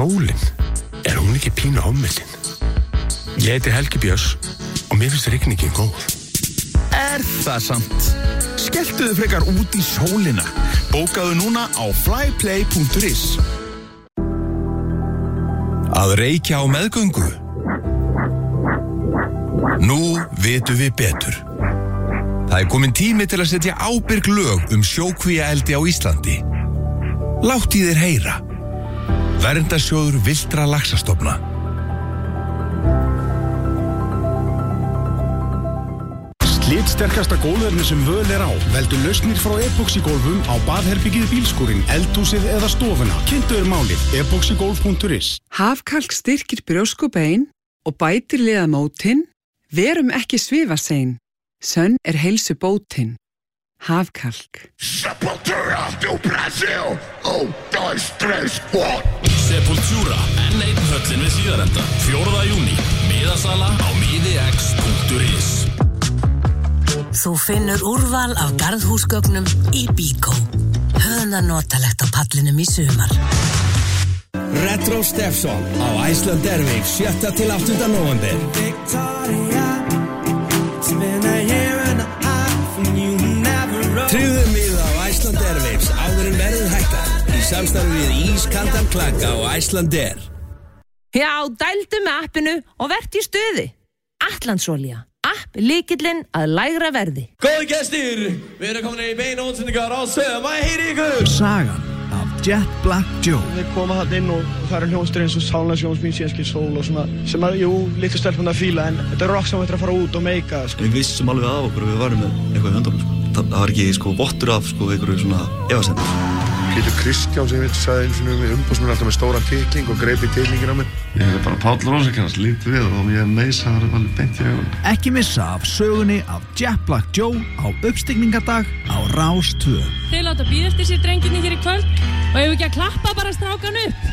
sólin, er hún ekki pínu ofmetin? Ég heiti Helgi Björns og mér finnst rigningin góð. Er það samt? Skelltuðu frekar út í sólina. Bókaðu núna á flyplay punktur is. Að reykja á meðgöngu? Nú vitum við betur. Það er komin tími til að setja ábyrg lög um sjókvíaeldi á Íslandi. Látt í þér heyra. Verndarsjóður villtra laxastofna. Slitsterkasta gólfefni sem völ er á. Veldu lausnir frá Epoxy-gólfum á baðherbyggið, bílskúrin, eldhúsið eða stofuna. Kynntu þér málið epoxygolf punktur is. Hafkalk styrkir brjósk og bein og bætir liðamótin. Verum ekki svifasein. Sönn er heilsu bótin. Hafkalk. Sepultura do Brasil. Um, dois, três, quatro. Sepultura, enn einn höllin við Hlíðarenda. fjórða júní. Miðasala á miðix punktur is. Þú finnur úrval af garðhúsgögnum í Bíkó. Höfum það notalegt á pallinum í sumar. Retro Stefson á Iceland Airwaves sjötta til áttunda nóvember. Tryggðu miða á Iceland Airwaves áður en verðið hækkar í samstarfi við ískaldan klaka á Iceland Air. Já, dældu með appinu og vertu í stuði. Atlandsolía. App lykillinn að lægra verði. Góði gestir, við erum komin í beina útsendingar á Söðum að heyri ykkur. Sagan af Jet Black Joe. Við komum hann inn og það eru hljónstur eins og Sálnarsjóns, Mín síðanskil sól og svona sem að, jú, litlu stelpun að fíla en þetta er rock sem þetta er að fara út og meika. Sko. Við vissum alveg af okkur og við varum með eitthvað í höndunum. Sko. Það, það var ekki sko vottur af sko einhverju svona efasemdir. Pétur Kristján sem við sagði eins og um umbóðsmenn alltaf með stóran titling og greipi titlingin á mér. Ég er bara Páll Rósinkrans, lít við og ég neysaður alveg beint í augun. Ekki missa af sögunni af Jet Black Joe á uppstigningardag á Rás tvö. Þeir láta bíða eftir sér drenginni hér í kvöld og hefur ekki að klappa bara strákan upp.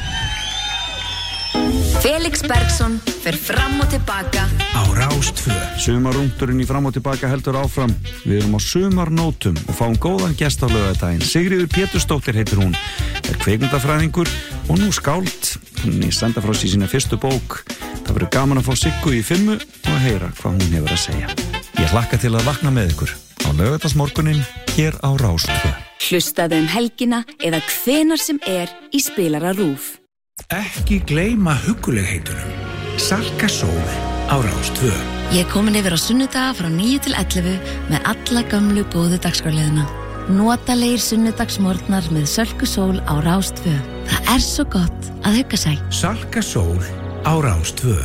Felix Bergsson fer fram og tilbaka á Rás tvö. Sumarrúndurinn í fram og tilbaka heldur áfram. Við erum á sumarnótum og fáum góðan gest á laugardaginn. Sigríður Pétursdóttir heitir hún, er kvikmyndafræðingur og nú skáld. Hún er senda frá sér sína fyrstu bók. Það verður gaman að fá Siggu í fimmu og heyra hvað hún hefur að segja. Ég hlakka til að vakna með ykkur á laugardagsmorguninn hér á Rás tvö. Hlustaðu um helgina eða hvenar sem er í spilara RÚV. Ekki gleyma huggulegheitunum. Salka Sól á Rás tvö. Ég er komin yfir á sunnudaga frá níu til ellefu með alla gömlu góðu dagskrárliðina. Notalegir sunnudagsmorgnar með Sölku Sól á Rás tvö. Það er svo gott að hugga sig. Salka Sól á Rás tvö.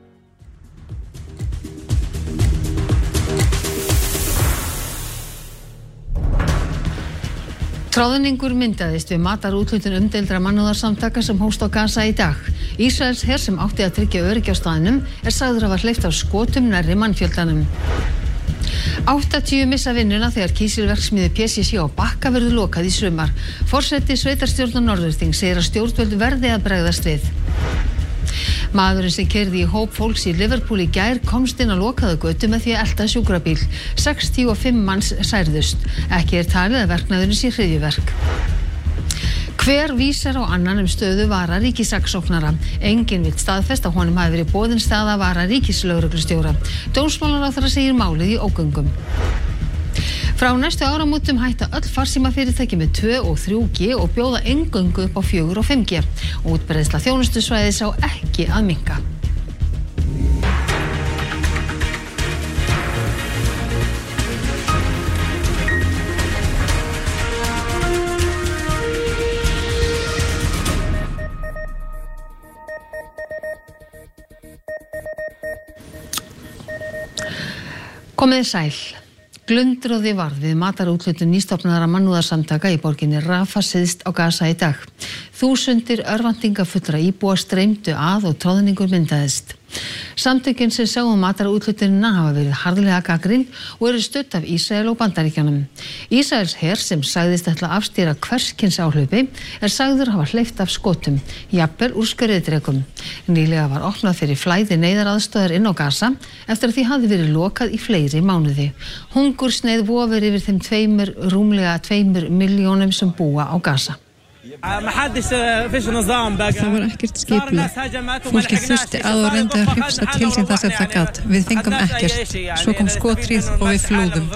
Tráðningur myndaðist við matarúthlutun umdeildra mannúðarsamtaka sem hófst á Gaza í dag. Ísraels her sem átti að tryggja öryggi á staðnum er sagður að hafa hleypt af skotum nærri mannfjöldanum. áttatíu missa vinnuna þegar kísilverksmiðju P C C á Bakka verður lokað í sumar. Forseti sveitarstjórnar Norðurþings segir að stjórnvöld verði að bregðast við. Maðurinn sem keyrði í hóp fólks í Liverpool í gær komst inn á lokaða götu með því að elta sjúkrabíl. sextíu og fimm manns særðust. Ekki er talið að verknaðurinn sé hryðjuverk. Hver vísar á annan um stöðu vara ríkissaksóknara. Enginn vill staðfesta að honum hafi verið boðin staða vara ríkislögreglustjóra. Dómsmálaráðherra segir málið í ógöngum. Frá næstu áramótum hætta öll farsímafyrirtæki með tvö og þrjú G og bjóða eingöngu upp á fjögur og fimm G. Útbreiðsla þjónustusvæðis á ekki að minnka. Komiði sæl. Glundroði varð við matarúthlutun nýstofnaðra mannúðarsamtaka í borginni Rafah syðst á Gaza í dag. Þúsundir örvæntingafullra íbúa streymdu að og troðningur myndaðist. Samtökin sem sáu um matarúthlutunina hafa verið harðlega gagnrýnd og eru studd af Ísrael og Bandaríkjunum. Ísraels her sem sagðist ætla að afstýra hvers kyns áhlaupi er sagður hafa hleypt af skotum, jafnvel úr skriðdrekum. Nýlega var opnað fyrir flæði neyðaraðstöðar inn á Gaza eftir að því hafði verið lokað í fleiri mánuði. Hungursneið vofir yfir þeim tveimur, rúmlega tveimur milljónum sem búa á Gaza. Það var ekkert skipulag. Fólkið þurfti að og reyndi að hrifsa til sín það sem það gat. Við fengum ekkert. Svo kom skothríð og við flúðum.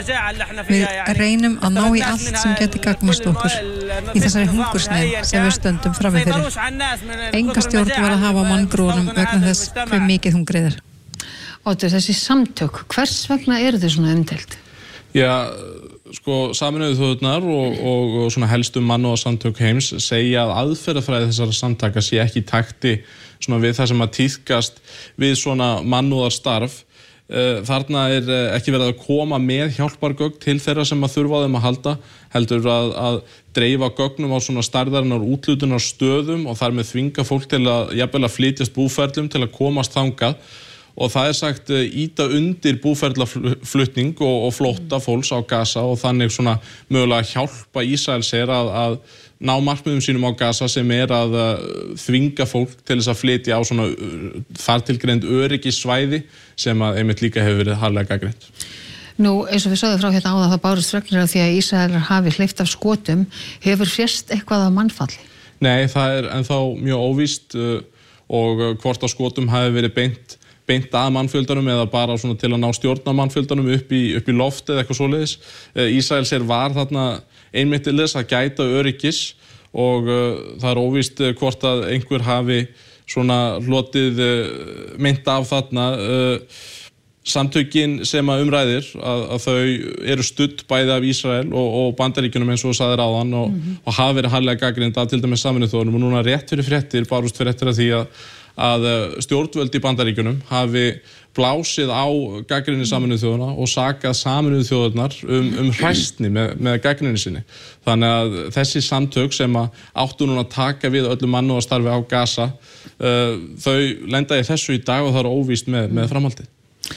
Við reynum að ná í allt sem geti gagnast okkur í þessari hungursneyð sem við stöndum frammi fyrir. Enga stjórn var að hafa á manngrónum vegna þess hve mikið hungrið er. Oddur, þessi samtök, hvers vegna eru þau svona umdeild? Já, sko, Sameinuðu þjóðirnar og, og, og svona helstu mannúðarsamtök heims segja að aðferðafræði þessara samtaka sé ekki í takti svona við það sem að tíðkast við svona mannúðarstarf. Þarna er ekki verið að koma með hjálpargögn til þeirra sem að þurfa á þeim að halda, heldur að, að dreifa gögnum á svona stærðarinnar útlutunar stöðum og þar með þvinga fólk til að jafnvel að flytjast búferlum til að komast þangað. Og það er sagt íta undir búferlaflutning og, og flótta fólks á Gaza og þannig svona mögulega hjálpa Ísraelsher að, að ná markmiðum sínum á Gaza sem er að uh, þvinga fólk til þess að flytja á svona uh, þartilgreind öryggissvæði sem að einmitt líka hefur verið harðlega gagnrýnt. Nú, eins og við sögðum frá hérna áðan, það bárust fregnir af því að Ísraelar hafi hleypt af skotum. Hefur frést eitthvað af mannfalli? Nei, það er ennþá mjög óvíst uh, og uh, hvort á skotum hafi verið beint beint að mannfjöldanum eða bara svona til að ná stjórna mannfjöldanum upp í, upp í loft eða eitthvað svoleiðis. Ísraelsher var þarna einmitt til þess að gæta öryggis og uh, það er óvíst hvort að einhver hafi svona hlotið uh, meint af þarna. Uh, samtökin sem að umræðir að, að þau eru studd bæði af Ísrael og, og Bandaríkjunum eins og þú sagðir áðan og, mm-hmm. og hafa verið harðlega gagnrýnd af til dæmis Sameinuðu þjóðunum og núna rétt fyrir fréttir, barust fyrir fréttir af því að að stjórnvöld í Bandaríkjunum hafi blásið á gagnrýni Sameinuðu þjóðanna og sakað Sameinuðu þjóðirnar um, um hræsni með, með gagnrýni sinni. Þannig að þessi samtök sem að áttu núna að taka við öllu mannúðarstarfi á Gaza, uh, þau lenda í þessu í dag og það er óvíst með, með framhaldið.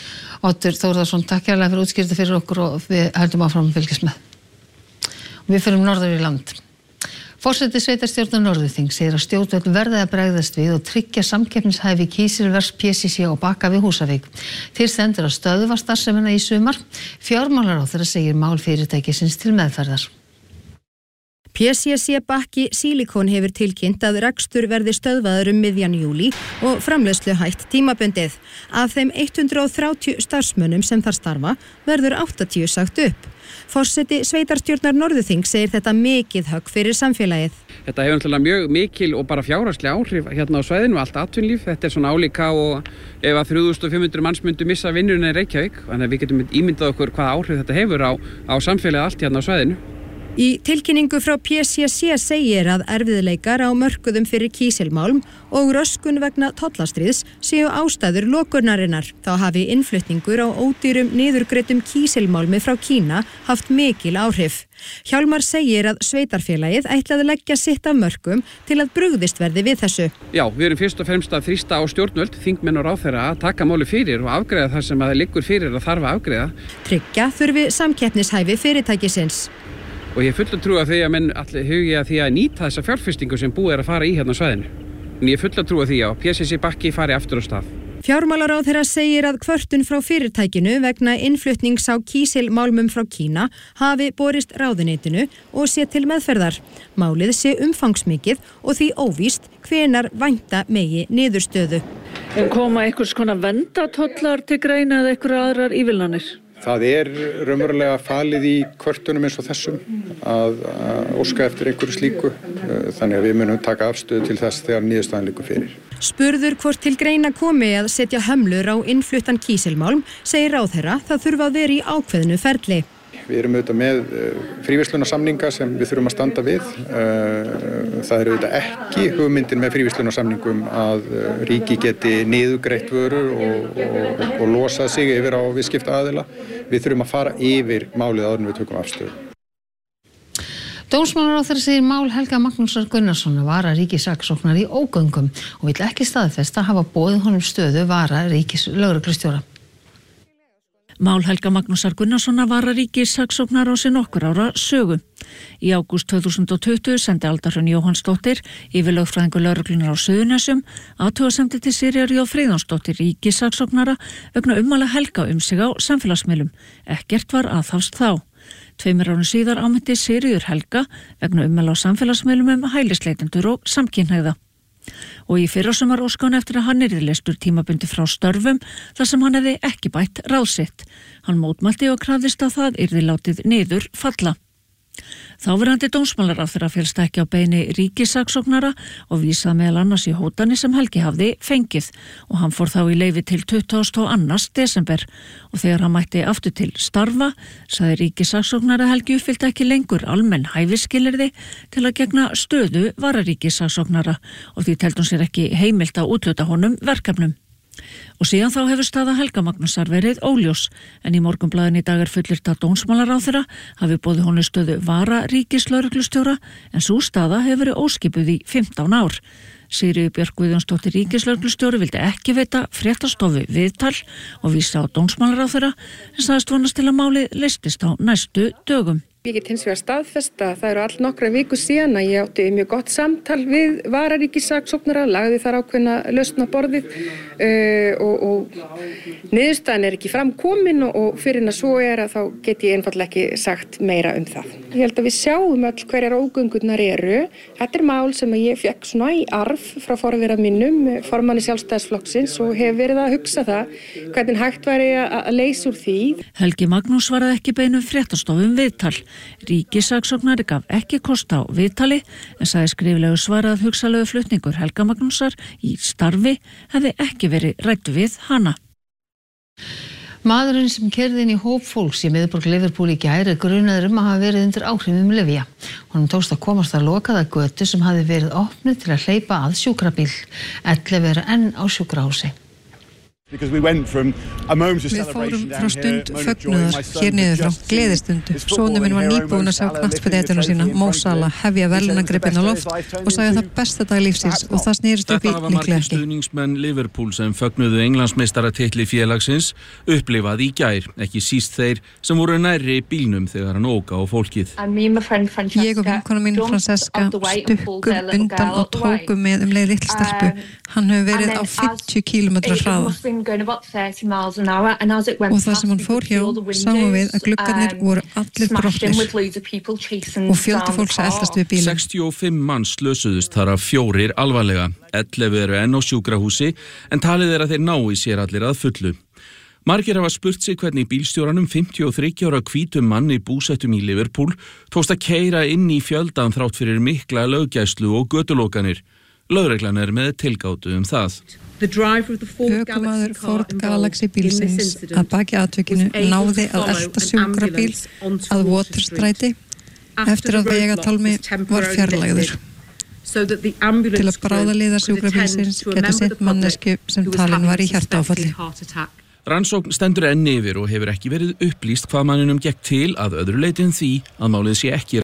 Oddur Þórðarsson, takk hérlega fyrir útskýrta fyrir okkur og við höldum áfram að fylgjast með. Við fyrir norður í land. Forseti sveitarstjórnar Norðurþings segir að stjórnvöld verði að bregðast við og tryggja samkeppnishæfi kísilvers P C C á Bakka við Húsavík. Til stendur að stöðva starfsemina í sumar. Fjármálaráðherra segir mál fyrirtækisins til meðferðar. P C C Bakki Silicon hefur tilkynnt að rekstur verði stöðvaður um miðjan júlí og framleiðslu hætt tímabundið. Af þeim hundrað og þrjátíu starfsmönnum sem þar starfa verður áttatíu sagt upp. Forseti sveitarstjórnar Norðurþings segir þetta mikið högg fyrir samfélagið. Þetta hefur náttúrulega mjög mikil og bara fjárhagslega áhrif hérna á svæðinu og allt atvinnulíf. Þetta er svona álíka og ef að þrjú þúsund og fimm hundruð manns myndu missa vinnuna í Reykjavík, þannig að við getum ímyndað okkur hvaða áhrif þetta hefur á, á samfélagið allt hérna á svæðinu. Í tilkynningu frá P C C segir að erfiðleikar á mörkuðum fyrir kísilmálm og röskun vegna tollastriðs séu ástæður lokunarinnar. Þá hafi innflutningur á ódýrum niðurgreiddum kísilmálmi frá Kína haft mikil áhrif. Hjálmar segir að sveitarfélagið ætlaði að leggja sitt af mörkum til að brugðist verði við þessu. Já, við erum fyrst og fremst að þrýsta á stjórnvöld, þingmenn og ráðherra að taka máli fyrir og afgreiða það sem að liggur fyrir að þarf að afgreiða. Tryggja þurfi samkeppnishæfi fyrirtækisins. Og ég fulla trú að því að menn allir hugi að því að nýta þessa fjárfestingu sem búið er að fara í hérna á svæðinu. En ég fulla trú að því að P C C Bakki fari aftur á stað. Fjármálaráðherra segir að kvörtun frá fyrirtækinu vegna innflutnings á kísilmálmum frá Kína hafi borist ráðuneytinu og sé til meðferðar. Málið sé umfangsmikið og því óvíst hvenar vænta megi niðurstöðu. En koma einhvers konar verndatollar til greina eða einhverjar aðrar ívilnanir? Það er raunverulega falið í kvörtunum eins og þessum að, að óska eftir einhverju slíku, þannig að við munum taka afstöðu til þess þegar niðurstaðan liggur fyrir. Spurður hvort til greina komi að setja hömlur á innfluttan kísilmálm, segir ráðherra það þurfa að vera í ákveðnu ferli. Við erum auðvitað með fríverslunarsamninga sem við þurfum að standa við. Það er auðvitað ekki hugmyndin með fríverslunarsamningum að ríki geti niðurgreitt vörur og, og, og losað sig yfir á viðskiptaaðila. Við þurfum að fara yfir málið áður en við tökum afstöðu. Dómsmálaráðherra segir mál Helga Magnúsar Gunnarssonar vara ríkissaksóknara í ógöngum og vill ekki staðfesta að hafa boðið honum stöðu vara ríkislögreglustjóra. Mál Helga Magnúsar Gunnarssonar vara ríkissaksóknara á sig nokkur ára sögu. Í ágúst tvö þúsund og tuttugu sendi Alda Hrönn Jóhannsdóttir, yfirlögfræðingur lögreglunnar á Suðurnesjum, athugasemdir til Sigríðar J. Friðjónsdóttir ríkissaksóknara vegna ummæla Helga um sig á samfélagsmiðlum. Ekkert var aðhafst þá. Tveimur árum síðar áminnti Sigríður Helga vegna ummæla á samfélagsmiðlum um hælisleitendur og samkynhneigða. Og í fyrrasumar óskaði hann eftir að hann yrði leystur tímabundi frá störfum þar sem hann hefði ekki bætt ráð sitt. Hann mótmælti og krafðist að það yrði látið niður falla. Þáverandi dómsmálaráðherra féllst ekki á beiðni ríkissaksóknara og vísaði meðal annars í hótanir sem Helgi hafði fengið og hann fór þá í leyfi til tuttugasta og annan desember og þegar hann mætti aftur til starfa sagði ríkissaksóknara Helgi uppfyllti ekki lengur almenn hæfisskilyrði til að gegna stöðu vararíkissaksóknara og því teldi hún sér ekki heimilt að úthluta honum verkefnum. Og síðan þá hefur staða Helga Magnúsar verið óljós en í Morgunblaðinu í dag er fullyrt að dómsmálaráðherra hafi boðið honum stöðu vara ríkislögreglustjóra en sú staða hefur verið óskipuð í fimmtán ár. Sigríður Björk Guðjónsdóttir ríkislögreglustjóri vildi ekki veita fréttastofu viðtal og vísa á dómsmálaráðherra en sagðist vonast til að málið leystist á næstu dögum. Ég get hins vegar staðfesta, það eru all nokkra viku síðan að ég átti mjög gott samtal við vararíkissaksóknara, lagði þar ákveðna lausn á borðið uh, og, og niðurstaðan er ekki framkomin og, og fyrir en að svo er að þá get ég einfallega ekki sagt meira um það. Ég held að við sjáum öll hverjar ógöngurnar eru. Þetta er mál sem ég fekk svona í arf frá forvera mínum, formanni Sjálfstæðisflokksins og hef verið að hugsa það hvernig hægt væri að leysa úr því. Helgi Magnús svaraði ekki beinum fréttastofum viðtal. Ríkissaksóknari gaf ekki kost á viðtali en sagði skriflegu svara að hugsalegu flutningur Helga Magnúsar í starfi hefði ekki verið ræddur við hana. Maðurinn sem keyrði inn í hóp fólks í miðborg Liverpool í gær er grunaður um að hafa verið undir áhrifum lyfja. Honum tókst að komast að lokaða götu sem hafði verið opnuð til að hleypa að sjúkrabíl. ellefu eru enn á sjúkrahúsi. Við fórum frá stund fögnuðar hér niður frá gleðistundu. Sonur minn var nýbúinn að sjá knattspyrnuhetjuna sína, Mo Salah, hefja verðlaunagripinn á loft og sagði það besta dag lífsins og það snerist upp í líklega ekki. Þetta hafa margir stuðningsmenn Liverpool sem fögnuðu Englandsmeistaratitli félagsins upplifað í gær, ekki síst þeir sem voru nærri bílnum þegar hann ók á fólkið. Ég og vinkona mín Francesca stukkum undan og tókum með um leið litla stelpu. Hann hefur verið á fimmtíu kílómetra hraða. Og það sem hann fór hjá sáum við að gluggarnir voru allir brotnir og fjöldi fólks að eldast við bílinn. sextíu og fimm manns slösuðust þar af fjórir alvarlega. ellefu eru enn á sjúkrahúsi en talið er að þeir nái sér allir að fullu. Margir hafa spurt sig hvernig bílstjóranum fimmtíu og þriggja ára hvítum manni búsettum í Liverpool tókst að keyra inn í fjöldan þrátt fyrir mikla löggæslu og götulokanir. Lögreglan er með tilgátu um það. Ökumaður Ford Galaxy bílsins að baki atvikinu náði að elta sjúkrabíl að Waterstræti eftir að vegatálmi var fjarlægður. Til að bráðaliðar sjúkrabílsins geta sinnt mannesku sem talin var í hjartaáfalli. Rannsókn stendur enn yfir og hefur ekki verið upplýst hvað manninum gekk til að öðru leyti en því að málið sé ekki